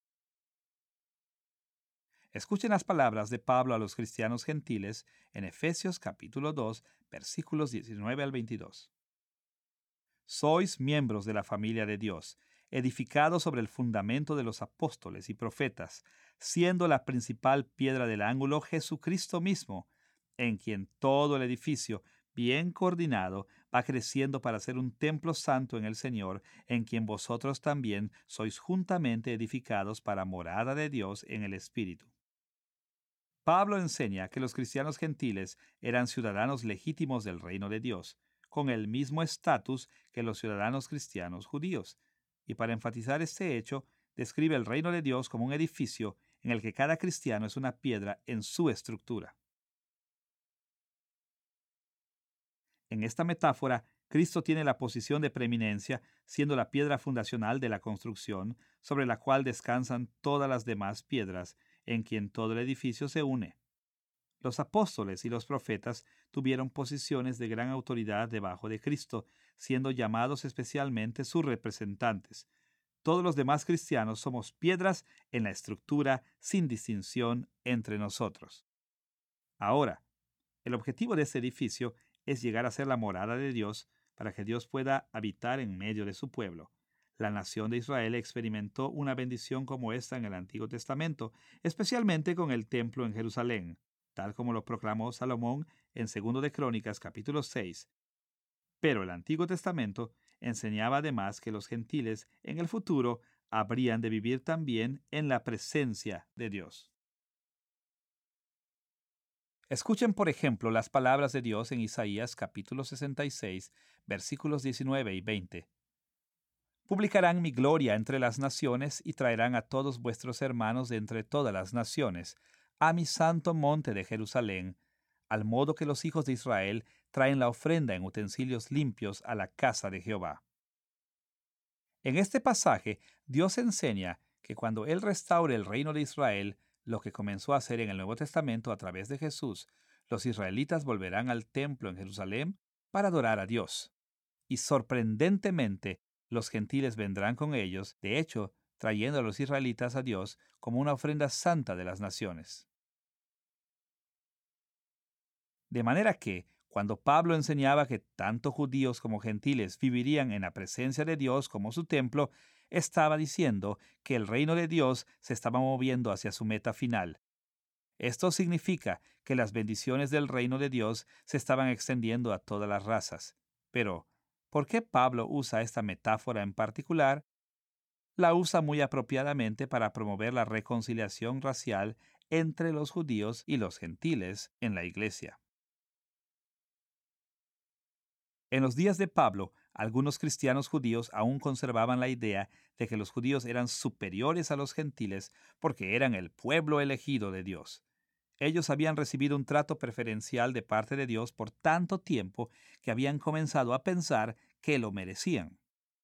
[SPEAKER 1] Escuchen las palabras de Pablo a los cristianos gentiles en Efesios capítulo dos, versículos diecinueve al veintidós. Sois miembros de la familia de Dios, edificados sobre el fundamento de los apóstoles y profetas, siendo la principal piedra del ángulo Jesucristo mismo, en quien todo el edificio, bien coordinado, va creciendo para ser un templo santo en el Señor, en quien vosotros también sois juntamente edificados para morada de Dios en el Espíritu. Pablo enseña que los cristianos gentiles eran ciudadanos legítimos del reino de Dios, con el mismo estatus que los ciudadanos cristianos judíos, y para enfatizar este hecho, describe el reino de Dios como un edificio en el que cada cristiano es una piedra en su estructura. En esta metáfora, Cristo tiene la posición de preeminencia, siendo la piedra fundacional de la construcción, sobre la cual descansan todas las demás piedras, en quien todo el edificio se une. Los apóstoles y los profetas tuvieron posiciones de gran autoridad debajo de Cristo, siendo llamados especialmente sus representantes. Todos los demás cristianos somos piedras en la estructura sin distinción entre nosotros. Ahora, el objetivo de este edificio es llegar a ser la morada de Dios para que Dios pueda habitar en medio de su pueblo. La nación de Israel experimentó una bendición como esta en el Antiguo Testamento, especialmente con el templo en Jerusalén, tal como lo proclamó Salomón en segundo de Crónicas capítulo seis. Pero el Antiguo Testamento enseñaba además que los gentiles en el futuro habrían de vivir también en la presencia de Dios. Escuchen, por ejemplo, las palabras de Dios en Isaías capítulo sesenta y seis, versículos diecinueve y veinte. Publicarán mi gloria entre las naciones y traerán a todos vuestros hermanos de entre todas las naciones, a mi santo monte de Jerusalén, al modo que los hijos de Israel traen la ofrenda en utensilios limpios a la casa de Jehová. En este pasaje, Dios enseña que cuando Él restaure el reino de Israel, lo que comenzó a hacer en el Nuevo Testamento a través de Jesús, los israelitas volverán al templo en Jerusalén para adorar a Dios. Y sorprendentemente, los gentiles vendrán con ellos, de hecho, trayendo a los israelitas a Dios como una ofrenda santa de las naciones. De manera que, cuando Pablo enseñaba que tanto judíos como gentiles vivirían en la presencia de Dios como su templo, estaba diciendo que el reino de Dios se estaba moviendo hacia su meta final. Esto significa que las bendiciones del reino de Dios se estaban extendiendo a todas las razas. Pero, ¿por qué Pablo usa esta metáfora en particular? La usa muy apropiadamente para promover la reconciliación racial entre los judíos y los gentiles en la iglesia. En los días de Pablo, algunos cristianos judíos aún conservaban la idea de que los judíos eran superiores a los gentiles porque eran el pueblo elegido de Dios. Ellos habían recibido un trato preferencial de parte de Dios por tanto tiempo que habían comenzado a pensar que lo merecían.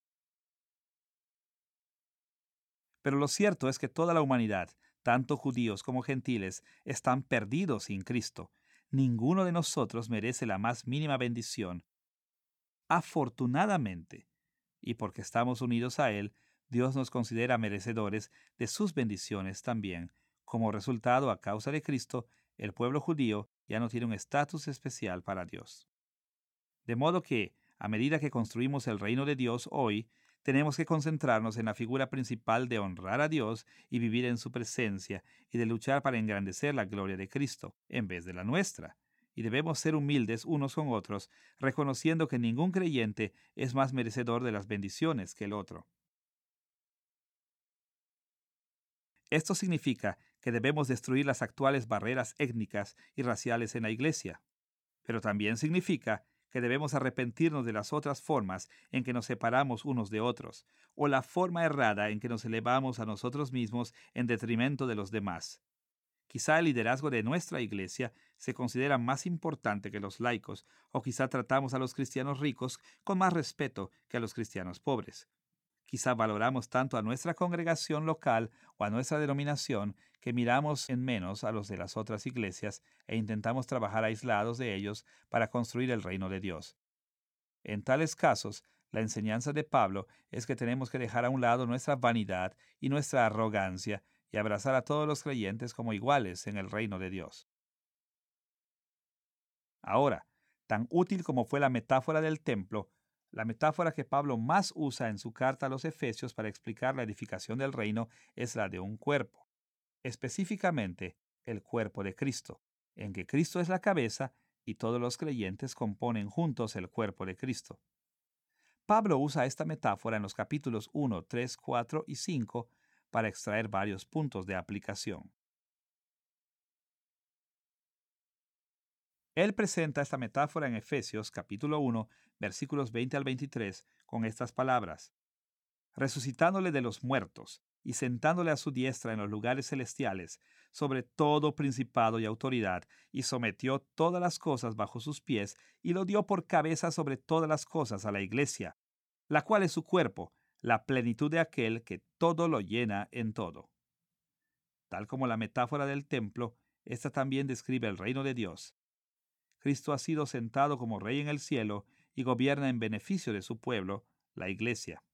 [SPEAKER 1] Pero lo cierto es que toda la humanidad, tanto judíos como gentiles, están perdidos sin Cristo. Ninguno de nosotros merece la más mínima bendición. Afortunadamente, y porque estamos unidos a Él, Dios nos considera merecedores de sus bendiciones también. Como resultado, a causa de Cristo, el pueblo judío ya no tiene un estatus especial para Dios. De modo que, a medida que construimos el reino de Dios hoy, tenemos que concentrarnos en la figura principal de honrar a Dios y vivir en su presencia y de luchar para engrandecer la gloria de Cristo, en vez de la nuestra. Y debemos ser humildes unos con otros, reconociendo que ningún creyente es más merecedor de las bendiciones que el otro. Esto significa que debemos destruir las actuales barreras étnicas y raciales en la Iglesia, pero también significa que debemos arrepentirnos de las otras formas en que nos separamos unos de otros, o la forma errada en que nos elevamos a nosotros mismos en detrimento de los demás. Quizá el liderazgo de nuestra iglesia se considera más importante que los laicos, o quizá tratamos a los cristianos ricos con más respeto que a los cristianos pobres. Quizá valoramos tanto a nuestra congregación local o a nuestra denominación que miramos en menos a los de las otras iglesias e intentamos trabajar aislados de ellos para construir el reino de Dios. En tales casos, la enseñanza de Pablo es que tenemos que dejar a un lado nuestra vanidad y nuestra arrogancia y abrazar a todos los creyentes como iguales en el reino de Dios. Ahora, tan útil como fue la metáfora del templo, la metáfora que Pablo más usa en su carta a los Efesios para explicar la edificación del reino es la de un cuerpo, específicamente el cuerpo de Cristo, en que Cristo es la cabeza y todos los creyentes componen juntos el cuerpo de Cristo. Pablo usa esta metáfora en los capítulos uno, tres, cuatro y cinco para extraer varios puntos de aplicación. Él presenta esta metáfora en Efesios capítulo uno, versículos veinte al veintitrés, con estas palabras: resucitándole de los muertos y sentándole a su diestra en los lugares celestiales, sobre todo principado y autoridad, y sometió todas las cosas bajo sus pies, y lo dio por cabeza sobre todas las cosas a la iglesia, la cual es su cuerpo, la plenitud de aquel que todo lo llena en todo. Tal como la metáfora del templo, esta también describe el reino de Dios. Cristo ha sido sentado como Rey en el cielo y gobierna en beneficio de su pueblo, la Iglesia.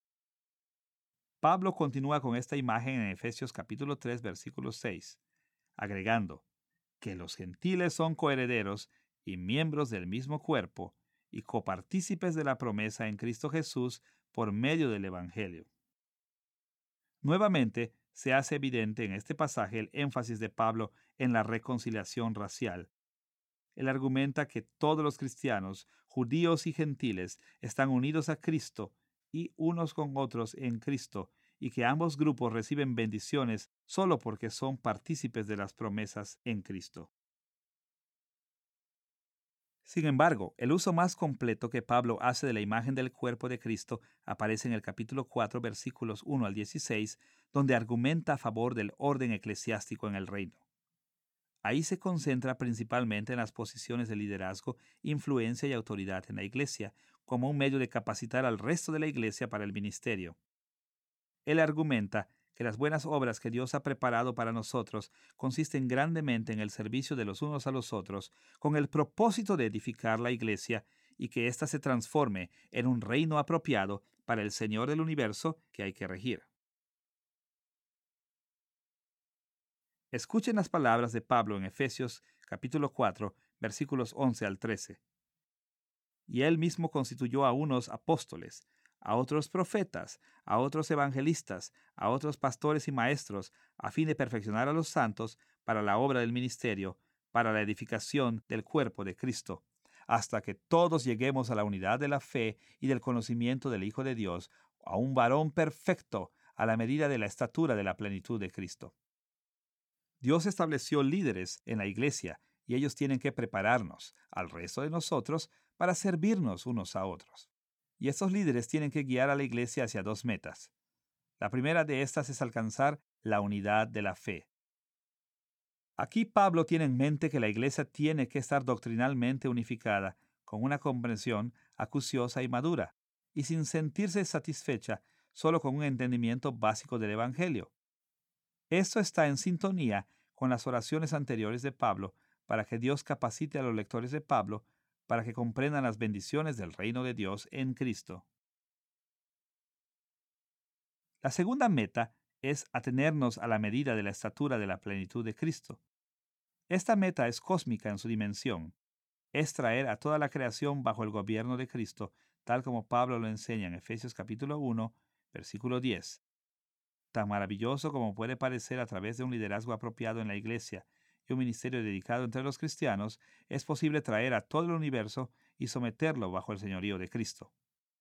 [SPEAKER 1] Pablo continúa con esta imagen en Efesios capítulo tres, versículo seis, agregando que los gentiles son coherederos y miembros del mismo cuerpo y copartícipes de la promesa en Cristo Jesús por medio del Evangelio. Nuevamente, se hace evidente en este pasaje el énfasis de Pablo en la reconciliación racial. Él argumenta que todos los cristianos, judíos y gentiles, están unidos a Cristo y unos con otros en Cristo, y que ambos grupos reciben bendiciones solo porque son partícipes de las promesas en Cristo. Sin embargo, el uso más completo que Pablo hace de la imagen del cuerpo de Cristo aparece en el capítulo cuatro, versículos uno al dieciséis, donde argumenta a favor del orden eclesiástico en el reino. Ahí se concentra principalmente en las posiciones de liderazgo, influencia y autoridad en la iglesia, como un medio de capacitar al resto de la iglesia para el ministerio. Él argumenta que las buenas obras que Dios ha preparado para nosotros consisten grandemente en el servicio de los unos a los otros, con el propósito de edificar la iglesia y que ésta se transforme en un reino apropiado para el Señor del universo que hay que regir. Escuchen las palabras de Pablo en Efesios capítulo cuatro, versículos once al trece. Y él mismo constituyó a unos apóstoles, a otros profetas, a otros evangelistas, a otros pastores y maestros, a fin de perfeccionar a los santos para la obra del ministerio, para la edificación del cuerpo de Cristo, hasta que todos lleguemos a la unidad de la fe y del conocimiento del Hijo de Dios, a un varón perfecto, a la medida de la estatura de la plenitud de Cristo. Dios estableció líderes en la iglesia y ellos tienen que prepararnos, al resto de nosotros, para servirnos unos a otros. Y estos líderes tienen que guiar a la iglesia hacia dos metas. La primera de estas es alcanzar la unidad de la fe. Aquí Pablo tiene en mente que la iglesia tiene que estar doctrinalmente unificada, con una comprensión acuciosa y madura, y sin sentirse satisfecha solo con un entendimiento básico del Evangelio. Esto está en sintonía con las oraciones anteriores de Pablo para que Dios capacite a los lectores de Pablo para que comprendan las bendiciones del reino de Dios en Cristo. La segunda meta es atenernos a la medida de la estatura de la plenitud de Cristo. Esta meta es cósmica en su dimensión. Es traer a toda la creación bajo el gobierno de Cristo, tal como Pablo lo enseña en Efesios capítulo uno, versículo diez. Tan maravilloso como puede parecer a través de un liderazgo apropiado en la iglesia y un ministerio dedicado entre los cristianos, es posible traer a todo el universo y someterlo bajo el señorío de Cristo.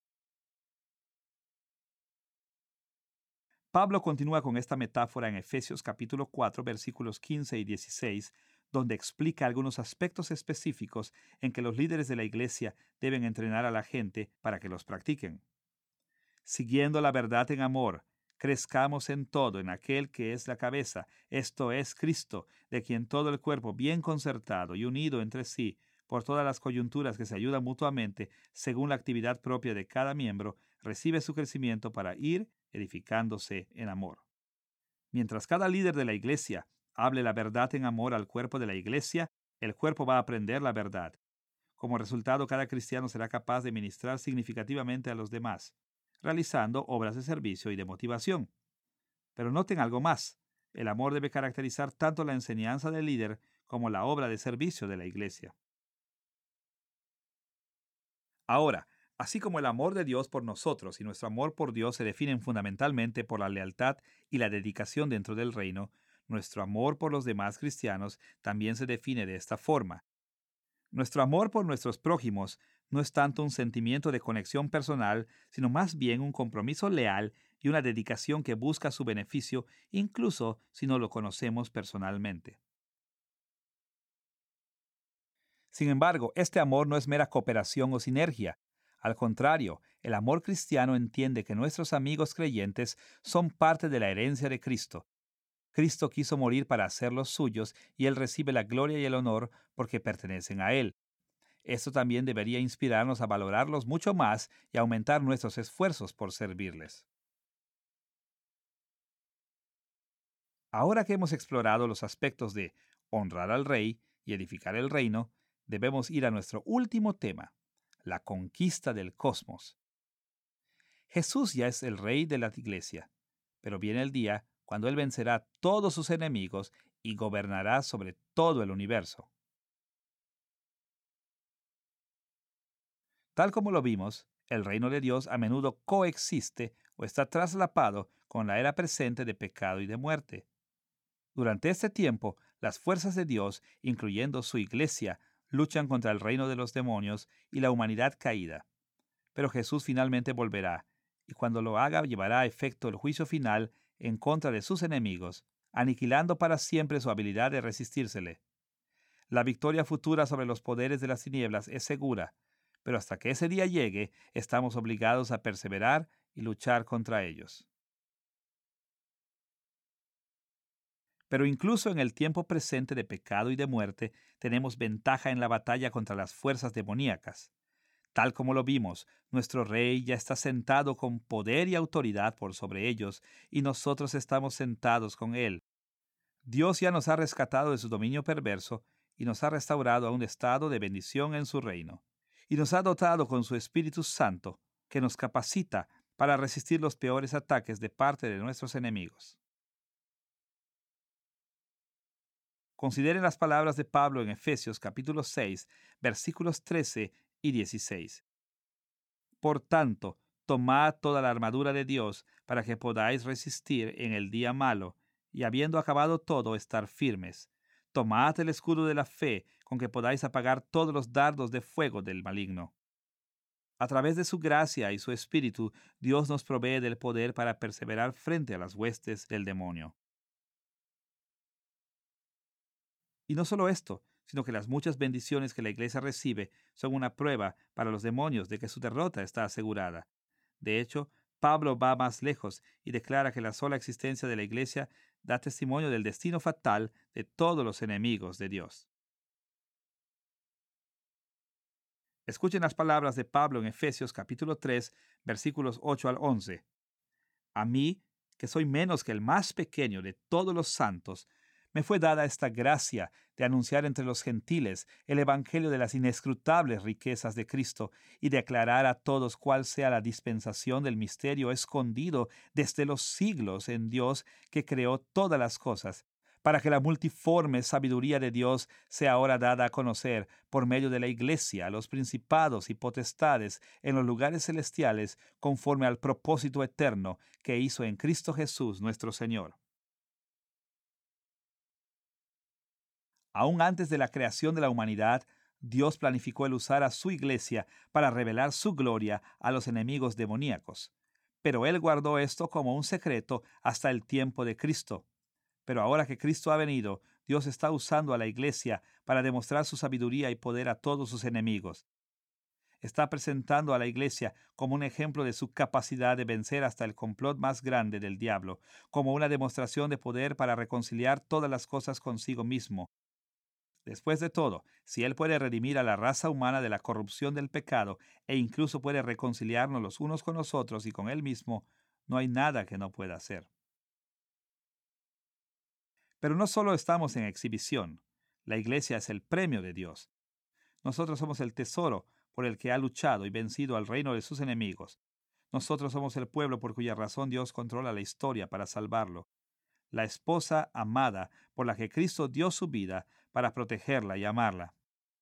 [SPEAKER 1] Pablo continúa con esta metáfora en Efesios capítulo cuatro, versículos quince y dieciséis, donde explica algunos aspectos específicos en que los líderes de la iglesia deben entrenar a la gente para que los practiquen. Siguiendo la verdad en amor, crezcamos en todo en aquel que es la cabeza, esto es Cristo, de quien todo el cuerpo bien concertado y unido entre sí, por todas las coyunturas que se ayudan mutuamente, según la actividad propia de cada miembro, recibe su crecimiento para ir edificándose en amor. Mientras cada líder de la iglesia hable la verdad en amor al cuerpo de la iglesia, el cuerpo va a aprender la verdad. Como resultado, cada cristiano será capaz de ministrar significativamente a los demás, realizando obras de servicio y de motivación. Pero noten algo más. El amor debe caracterizar tanto la enseñanza del líder como la obra de servicio de la iglesia. Ahora, así como el amor de Dios por nosotros y nuestro amor por Dios se definen fundamentalmente por la lealtad y la dedicación dentro del reino, nuestro amor por los demás cristianos también se define de esta forma. Nuestro amor por nuestros prójimos no es tanto un sentimiento de conexión personal, sino más bien un compromiso leal y una dedicación que busca su beneficio, incluso si no lo conocemos personalmente. Sin embargo, este amor no es mera cooperación o sinergia. Al contrario, el amor cristiano entiende que nuestros amigos creyentes son parte de la herencia de Cristo. Cristo quiso morir para hacerlos suyos y Él recibe la gloria y el honor porque pertenecen a Él. Esto también debería inspirarnos a valorarlos mucho más y aumentar nuestros esfuerzos por servirles. Ahora que hemos explorado los aspectos de honrar al rey y edificar el reino, debemos ir a nuestro último tema, la conquista del cosmos. Jesús ya es el rey de la iglesia, pero viene el día cuando Él vencerá a todos sus enemigos y gobernará sobre todo el universo. Tal como lo vimos, el reino de Dios a menudo coexiste o está traslapado con la era presente de pecado y de muerte. Durante este tiempo, las fuerzas de Dios, incluyendo su iglesia, luchan contra el reino de los demonios y la humanidad caída. Pero Jesús finalmente volverá, y cuando lo haga llevará a efecto el juicio final en contra de sus enemigos, aniquilando para siempre su habilidad de resistírsele. La victoria futura sobre los poderes de las tinieblas es segura, pero hasta que ese día llegue, estamos obligados a perseverar y luchar contra ellos. Pero incluso en el tiempo presente de pecado y de muerte, tenemos ventaja en la batalla contra las fuerzas demoníacas. Tal como lo vimos, nuestro Rey ya está sentado con poder y autoridad por sobre ellos, y nosotros estamos sentados con Él. Dios ya nos ha rescatado de su dominio perverso y nos ha restaurado a un estado de bendición en su reino. Y nos ha dotado con su Espíritu Santo, que nos capacita para resistir los peores ataques de parte de nuestros enemigos. Consideren las palabras de Pablo en Efesios capítulo seis, versículos trece y dieciséis. Por tanto, tomad toda la armadura de Dios para que podáis resistir en el día malo, y habiendo acabado todo, estar firmes. Tomad el escudo de la fe, con que podáis apagar todos los dardos de fuego del maligno. A través de su gracia y su Espíritu, Dios nos provee del poder para perseverar frente a las huestes del demonio. Y no solo esto, sino que las muchas bendiciones que la iglesia recibe son una prueba para los demonios de que su derrota está asegurada. De hecho, Pablo va más lejos y declara que la sola existencia de la iglesia da testimonio del destino fatal de todos los enemigos de Dios. Escuchen las palabras de Pablo en Efesios capítulo tres, versículos ocho al once. A mí, que soy menos que el más pequeño de todos los santos, me fue dada esta gracia de anunciar entre los gentiles el evangelio de las inescrutables riquezas de Cristo y de aclarar a todos cuál sea la dispensación del misterio escondido desde los siglos en Dios que creó todas las cosas, para que la multiforme sabiduría de Dios sea ahora dada a conocer por medio de la Iglesia a los principados y potestades en los lugares celestiales conforme al propósito eterno que hizo en Cristo Jesús nuestro Señor. Aún antes de la creación de la humanidad, Dios planificó el usar a su Iglesia para revelar su gloria a los enemigos demoníacos. Pero Él guardó esto como un secreto hasta el tiempo de Cristo. Pero ahora que Cristo ha venido, Dios está usando a la Iglesia para demostrar su sabiduría y poder a todos sus enemigos. Está presentando a la Iglesia como un ejemplo de su capacidad de vencer hasta el complot más grande del diablo, como una demostración de poder para reconciliar todas las cosas consigo mismo. Después de todo, si Él puede redimir a la raza humana de la corrupción del pecado e incluso puede reconciliarnos los unos con los otros y con Él mismo, no hay nada que no pueda hacer. Pero no solo estamos en exhibición. La iglesia es el premio de Dios. Nosotros somos el tesoro por el que ha luchado y vencido al reino de sus enemigos. Nosotros somos el pueblo por cuya razón Dios controla la historia para salvarlo. La esposa amada por la que Cristo dio su vida para protegerla y amarla.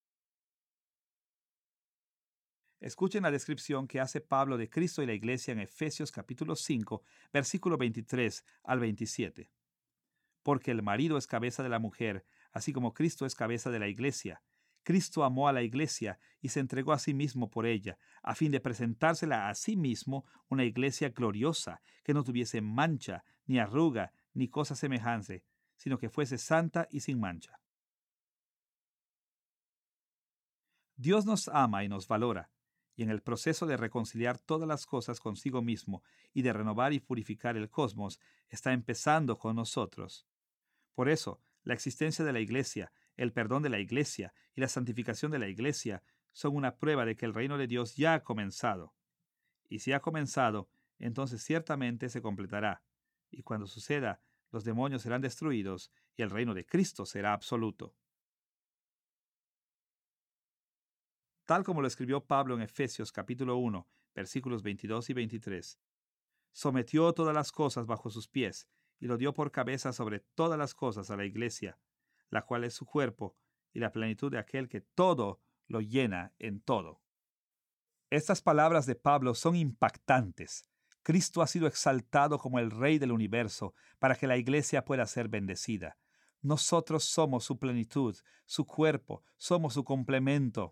[SPEAKER 1] Escuchen la descripción que hace Pablo de Cristo y la iglesia en Efesios capítulo cinco, versículo veintitrés al veintisiete. Porque el marido es cabeza de la mujer, así como Cristo es cabeza de la iglesia. Cristo amó a la iglesia y se entregó a sí mismo por ella, a fin de presentársela a sí mismo una iglesia gloriosa, que no tuviese mancha, ni arruga, ni cosa semejante, sino que fuese santa y sin mancha. Dios nos ama y nos valora, y en el proceso de reconciliar todas las cosas consigo mismo y de renovar y purificar el cosmos, está empezando con nosotros. Por eso, la existencia de la Iglesia, el perdón de la Iglesia y la santificación de la Iglesia son una prueba de que el reino de Dios ya ha comenzado. Y si ha comenzado, entonces ciertamente se completará. Y cuando suceda, los demonios serán destruidos y el reino de Cristo será absoluto. Tal como lo escribió Pablo en Efesios capítulo uno, versículos veintidós y veintitrés. Sometió todas las cosas bajo sus pies y lo dio por cabeza sobre todas las cosas a la iglesia, la cual es su cuerpo y la plenitud de aquel que todo lo llena en todo. Estas palabras de Pablo son impactantes. Cristo ha sido exaltado como el Rey del universo para que la iglesia pueda ser bendecida. Nosotros somos su plenitud, su cuerpo, somos su complemento.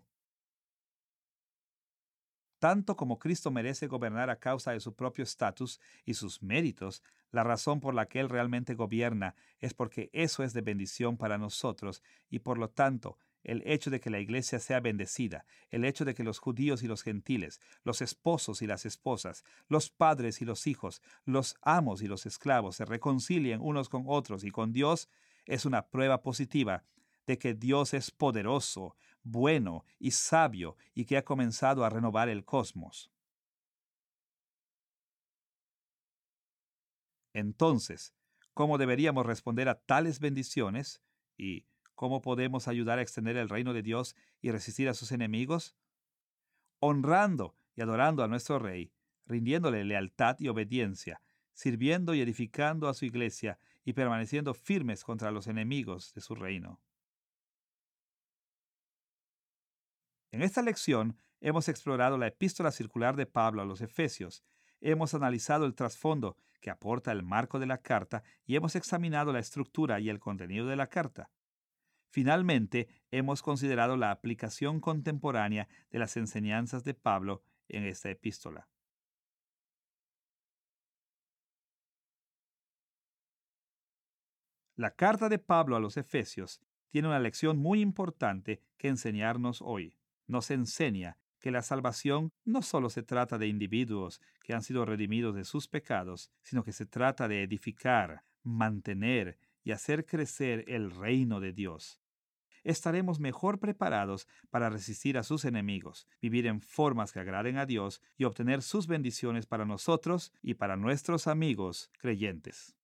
[SPEAKER 1] Tanto como Cristo merece gobernar a causa de su propio estatus y sus méritos, la razón por la que Él realmente gobierna es porque eso es de bendición para nosotros y por lo tanto, el hecho de que la iglesia sea bendecida, el hecho de que los judíos y los gentiles, los esposos y las esposas, los padres y los hijos, los amos y los esclavos se reconcilien unos con otros y con Dios, es una prueba positiva de que Dios es poderoso, bueno y sabio y que ha comenzado a renovar el cosmos. Entonces, ¿cómo deberíamos responder a tales bendiciones? ¿Y cómo podemos ayudar a extender el reino de Dios y resistir a sus enemigos? Honrando y adorando a nuestro Rey, rindiéndole lealtad y obediencia, sirviendo y edificando a su iglesia y permaneciendo firmes contra los enemigos de su reino. En esta lección hemos explorado la epístola circular de Pablo a los Efesios, hemos analizado el trasfondo que aporta el marco de la carta y hemos examinado la estructura y el contenido de la carta. Finalmente, hemos considerado la aplicación contemporánea de las enseñanzas de Pablo en esta epístola. La carta de Pablo a los Efesios tiene una lección muy importante que enseñarnos hoy. Nos enseña que la salvación no solo se trata de individuos que han sido redimidos de sus pecados, sino que se trata de edificar, mantener y hacer crecer el reino de Dios. Estaremos mejor preparados para resistir a sus enemigos, vivir en formas que agraden a Dios y obtener sus bendiciones para nosotros y para nuestros amigos creyentes.